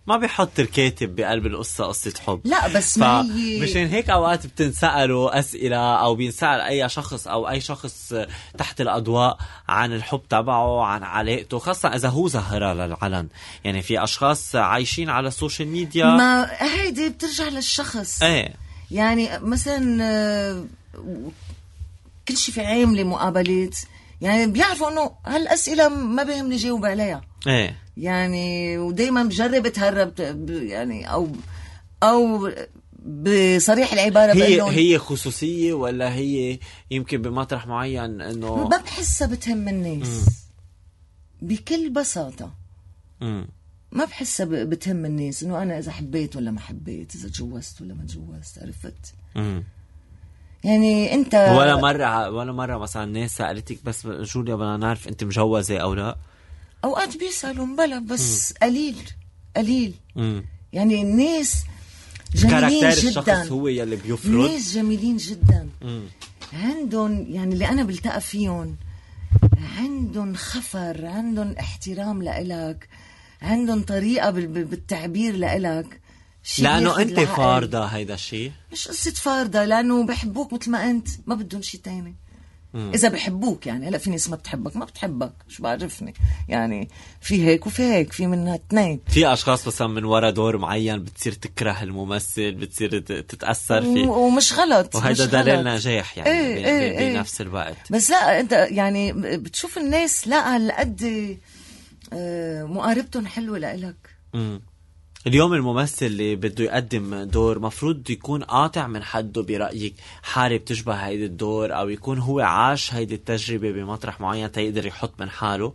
ما بيحط الكاتب بقلب القصة قصة حب. لا بس ما هي مشان هيك اوقات بتنسألوا اسئلة او بينسأل اي شخص او اي شخص تحت الاضواء عن الحب تبعه، عن علاقته، خاصة اذا هو ظاهرة للعلن. يعني في اشخاص عايشين على السوشيال ميديا، ما هيدي بترجع للشخص. ايه يعني مثلا كل شيء في عاملة مقابلات، يعني بيعرفوا انه هالاسئلة ما بيهمني جاوب عليها. ايه يعني ودايما بجرب اتهرب يعني او بصريح العبارة هي خصوصية ولا هي يمكن بمطرح معين انه ما بحسها بتهم الناس. بكل بساطة ما بحسها بتهم الناس انه انا اذا حبيت ولا ما حبيت، اذا تجوزت ولا ما تجوزت، عرفت؟ يعني انت ولا مرة مثلا ناس سألتك بس جوليا بدنا نعرف انت مجوزة او لا؟ اوقات بيسألوا بلا بس قليل. يعني الناس جميلين جدا، الشخص هو يلي بيفرض. ناس جميلين جدا عندهم، يعني اللي انا بلتقى فيهم عندهم خفر، عندهم احترام لإلك، عندهم طريقة بالتعبير لإلك، لأنه أنت فاردة. هيدا الشيء مش قصة فاردة، لأنه بحبوك مثل ما أنت، ما بدهم شيء تاني. إذا بحبوك يعني. هلا في ناس ما بتحبك شو بعرفني، يعني في هيك وفي هيك، في منها اثنين. في أشخاص مثلا من وراء دور معين بتصير تكره الممثل، بتصير تتأثر فيه، ومش غلط، وهذا دليل نجاح يعني بنفس الوقت. بس لا أنت يعني بتشوف الناس لا هالقد مقاربتهم حلوة لإلك. اليوم الممثل اللي بده يقدم دور مفروض يكون قاطع من حده برأيك، حارب تشبه هيدا الدور، أو يكون هو عاش هيدي التجربة بمطرح معين تيقدر يحط من حاله.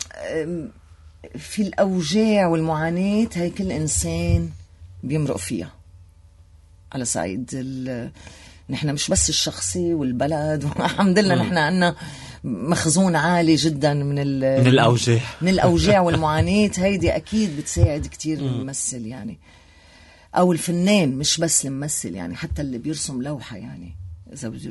في الأوجاع والمعاناة هاي كل إنسان بيمرق فيها على صعيد نحن مش بس الشخصي والبلد والحمد لله نحن عنا مخزون عالي جدا من الأوجاع والمعاناة. هيدي أكيد بتساعد كتير الممثل يعني، أو الفنان، مش بس الممثل يعني، حتى اللي بيرسم لوحة يعني إذا بده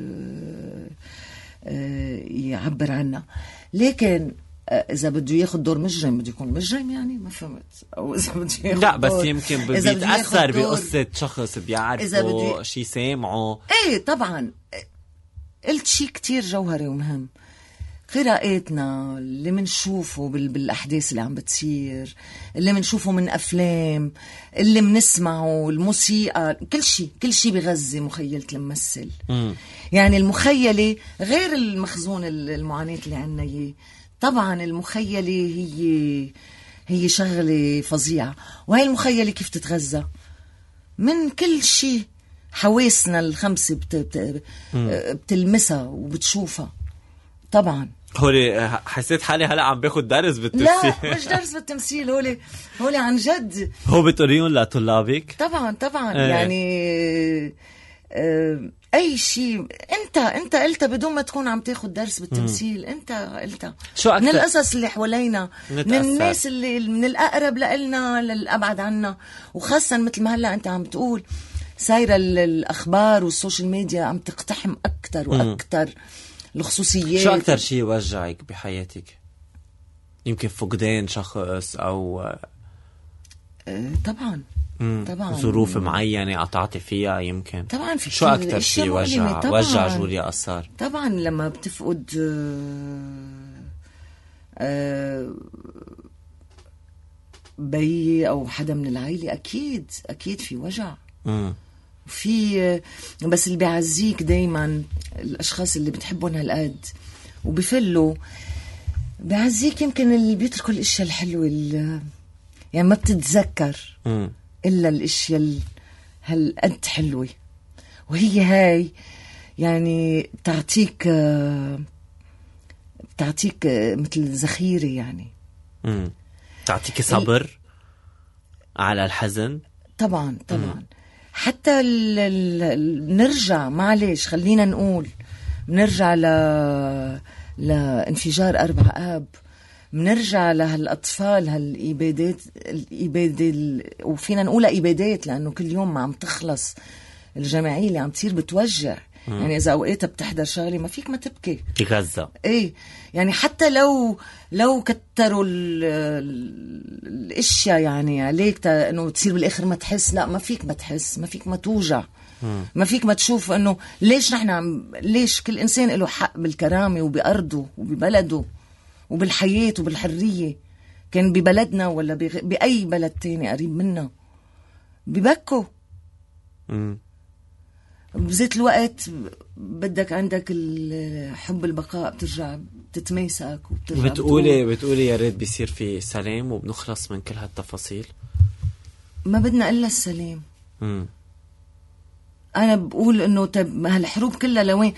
يعبر عنها. لكن إذا بده ياخد دور مجرم بده يكون مجرم يعني، ما فهمت. أو إذا بده ياخد لا بس يمكن بيتأثر بقصة شخص بيعرفه شي سامعه. إيه طبعا قلت شي كتير جوهري ومهم. قراءاتنا اللي منشوفه بالأحداث اللي عم بتصير، اللي منشوفه من أفلام، اللي منسمعه، الموسيقى، كل شي بيغذي مخيلة الممثل. يعني المخيلة غير المخزون المعاناة اللي عنا إياه. طبعا المخيلة هي شغلة فظيعة، وهي المخيلة كيف تتغذى من كل شي حواسنا الخمسة بتلمسها وبتشوفها. طبعا هولي حسيت حالي هلا عم باخد درس بالتمثيل. لا مش درس بالتمثيل، هولي عن جد. هو بتقريهم لطلابك؟ طبعا يعني اي شيء انت قلتها بدون ما تكون عم تاخد درس بالتمثيل. انت قلتها من القصص اللي حوالينا، من الناس اللي من الاقرب لنا للابعد عنا، وخاصه مثل ما هلا انت عم تقول سايره الاخبار والسوشيال ميديا عم تقتحم اكثر واكثر الخصوصيات. شو أكتر شيء وجعك بحياتك؟ يمكن فقدان شخص أو طبعا ظروف معينة قطعتي فيها يمكن. طبعا في شو أكتر شيء وجع جوليا أثار؟ طبعا لما بتفقد بي أو حدا من العائلة أكيد في وجع. في بس اللي بيعزيك دايما الأشخاص اللي بتحبهم هالقد وبفلوا بيعزيك. يمكن اللي بيتركوا الاشياء الحلوة يعني ما بتتذكر إلا الاشياء هالقد حلوة، وهي هاي يعني بتعطيك مثل ذخيرة يعني. تعطيك صبر على الحزن. طبعا حتى نرجع معلش خلينا نقول نرجع لانفجار 4 آب، بنرجع لهالأطفال هالإبادات وفينا نقولها إبادات لأنه كل يوم ما عم تخلص الجماعية اللي عم تصير بتوجع. يعني إذا أوقاتها بتحضر شغلة ما فيك ما تبكي غزة. إيه يعني حتى لو كتروا الاشياء يعني عليك انه تصير بالاخر ما تحس، لا ما فيك ما تحس، ما فيك ما توجع، ما فيك ما تشوف انه ليش نحن ليش كل انسان له حق بالكرامة وبأرضه وببلده وبالحياة وبالحرية، كان ببلدنا ولا بأي بلد تاني قريب منا ببكوا. بذات الوقت بدك عندك الحب البقاء، بترجع بتتميسك وبترجع بتقولي يا ريت بيصير في سلام وبنخلص من كل هالتفاصيل. ما بدنا إلا السلام. أنا بقول إنه هالحروب كلها لوين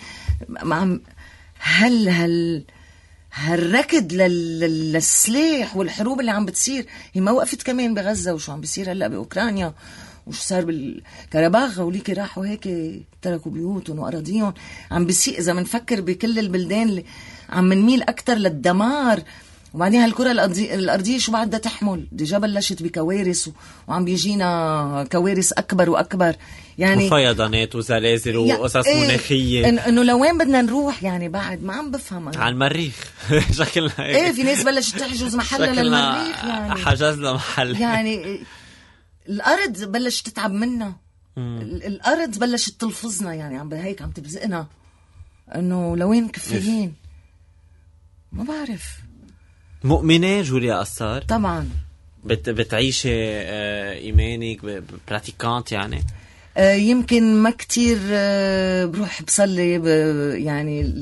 هالركض للسلاح والحروب اللي عم بتصير هي ما وقفت كمان بغزة، وشو عم بيصير هلأ بأوكرانيا، وش صار بالكرباخ، وليكي راحوا هيك تركوا بيوتهم وأراضيهم. عم بيصير إذا منفكر بكل البلدان اللي عم منميل أكتر للدمار. وبعدين هالكرة الأرضية شو بعدها تحمل؟ ديجا بلشت بكوارث وعم بيجينا كوارث أكبر وأكبر، يعني وفيضانات وزلازل وقصص مناخية. إنه لوين بدنا نروح يعني؟ بعد ما عم بفهم أنا. على المريخ شكلنا إيه في ناس بلشت تحجز محلها للمريخ، يعني حجزنا محل يعني الأرض بلشت تتعب منا. الأرض بلشت تلفظنا، يعني هيك عم تبزقنا إنه لوين كفايين. ما بعرف. مؤمنة جوليا أسار؟ طبعا. بتعيشي إيمانك براتيكانت يعني؟ يمكن ما كتير بروح بصلي يعني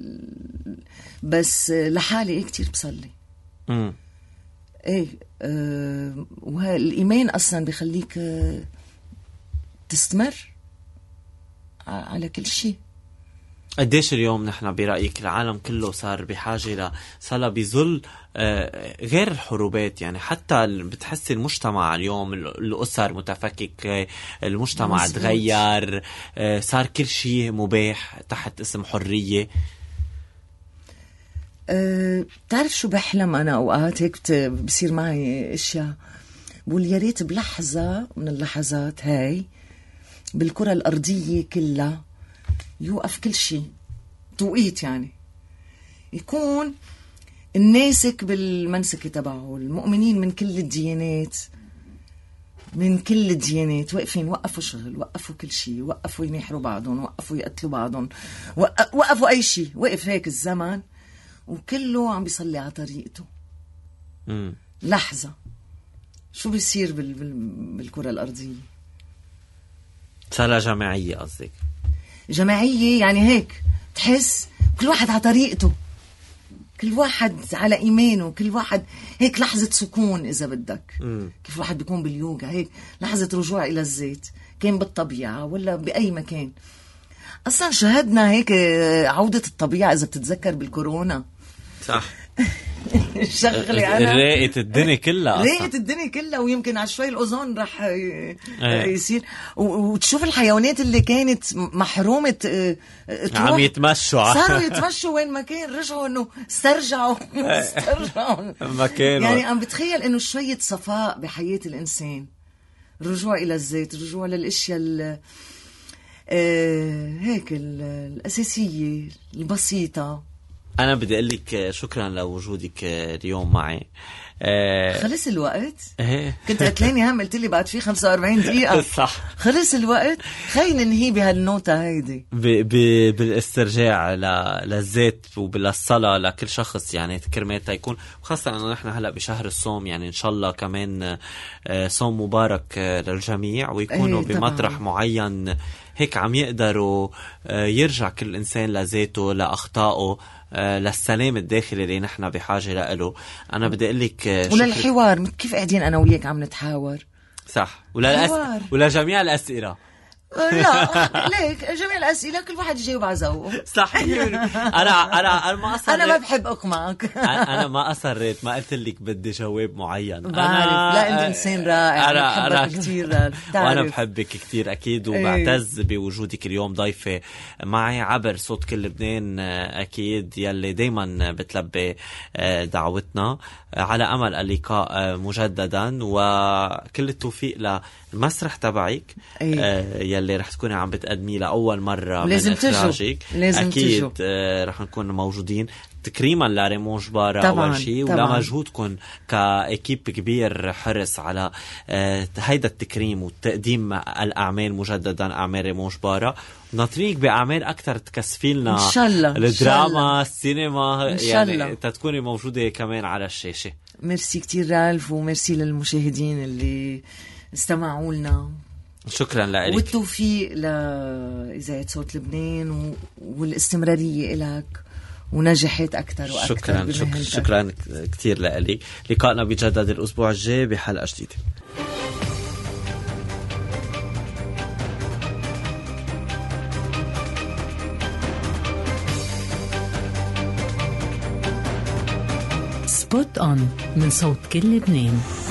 بس لحالي كتير بصلي. ايه والإيمان أصلا بيخليك تستمر على كل شيء. قديش اليوم نحن برأيك العالم كله صار بحاجة صار بظل غير الحروبات، يعني حتى بتحسي المجتمع اليوم الأسر متفكك، المجتمع تغير، صار كل شيء مباح تحت اسم حرية. تعرف شو بحلم أنا أوقات هيك بصير معي أشياء، بقول يا ريت بلحظة من اللحظات هاي بالكرة الأرضية كلها يوقف كل شيء توقيت، يعني يكون الناسك بالمنسكة تبعه، المؤمنين من كل الديانات واقفين، وقفوا شغل، وقفوا كل شيء، وقفوا ينحروا بعضهم، وقفوا يقتلوا بعضهم، وقفوا أي شيء، وقف هيك الزمن وكله عم بيصلي على طريقته. لحظة شو بيصير بالكرة الأرضية؟ صار جماعية قصدك؟ جماعية يعني هيك تحس كل واحد على طريقته، كل واحد على إيمانه، كل واحد هيك لحظة سكون إذا بدك. كيف واحد بيكون باليوغا هيك لحظة رجوع إلى الذات، كان بالطبيعة ولا بأي مكان. أصلا شهدنا هيك عودة الطبيعة إذا بتتذكر بالكورونا. صح. شغلي أنا راقت الدنيا كلها، راقت الدنيا كلها، ويمكن على شوي الأوزون رح يصير، وتشوف الحيوانات اللي كانت محرومة عم يتمشوا، صاروا يتمشوا وين ما كان، رجعوا إنه استرجعوا مكان. يعني عم بتخيل إنه شوية صفاء بحياة الإنسان، رجوع إلى الذات، رجوع للأشياء هيك الأساسية البسيطة. أنا بدي أقول لك شكرا لوجودك اليوم معي. خلص الوقت؟ ايه كنت قتلاني هم قلت لي بعد في 45 دقيقة. صح، خلص الوقت. خلينا ننهي بهالنوتة هيدي بالاسترجاع للذات وبالصلاة لكل شخص، يعني كرمال يكون، وخاصة أنه نحن هلأ بشهر الصوم، يعني إن شاء الله كمان صوم مبارك للجميع، ويكونوا بمطرح معين هيك عم يقدروا يرجع كل إنسان لذاته، لأخطائه، للسلام الداخلي اللي نحن بحاجة له. أنا بدي أقول لك وللحوار، كيف قاعدين أنا وياك عم نتحاور. صح، ولجميع الأسئلة. لا ليك جميع الأسئلة كل واحد يجاوب على ذوقه. صح. أنا ما أصريت، أنا ما بحب أقمعك. أنا ما أصريت، ما قلت لك بدي جواب معين. بعرف، لا أنت إنسان رائع، أنا بحبك كتير. وأنا بحبك كتير أكيد، وبعتز بوجودك اليوم ضيفة معي عبر صوت كل لبنان أكيد، يلي دايما بتلبي دعوتنا. على أمل اللقاء مجددا، وكل التوفيق للمسرح تبعك يلي يلي رح تكوني عم بتقدميه لأول مرة لازم من إخراجك. لازم أكيد رح نكون موجودين تكريما لريمون جبارة أول شيء، ولا مجهودكم كأكيب كبير حرص على هيدا التكريم وتقديم الأعمال مجددا، أعمال ريمون جبارة. ناطرينك بأعمال أكتر تكسفي لنا إن شاء الله الدراما السينما إن شاء يعني الله. تكوني موجودة كمان على الشاشة. ميرسي كتير رالف، وميرسي للمشاهدين اللي استمعوا لنا. شكرا لك، والتوفيق لإذاعة صوت لبنان والاستمرارية إلك ونجحت أكتر وأكتر. شكرا كتير لك. لقائنا بيجدد الأسبوع الجاي بحلقة جديدة. سبوت أون من صوت كل لبنان.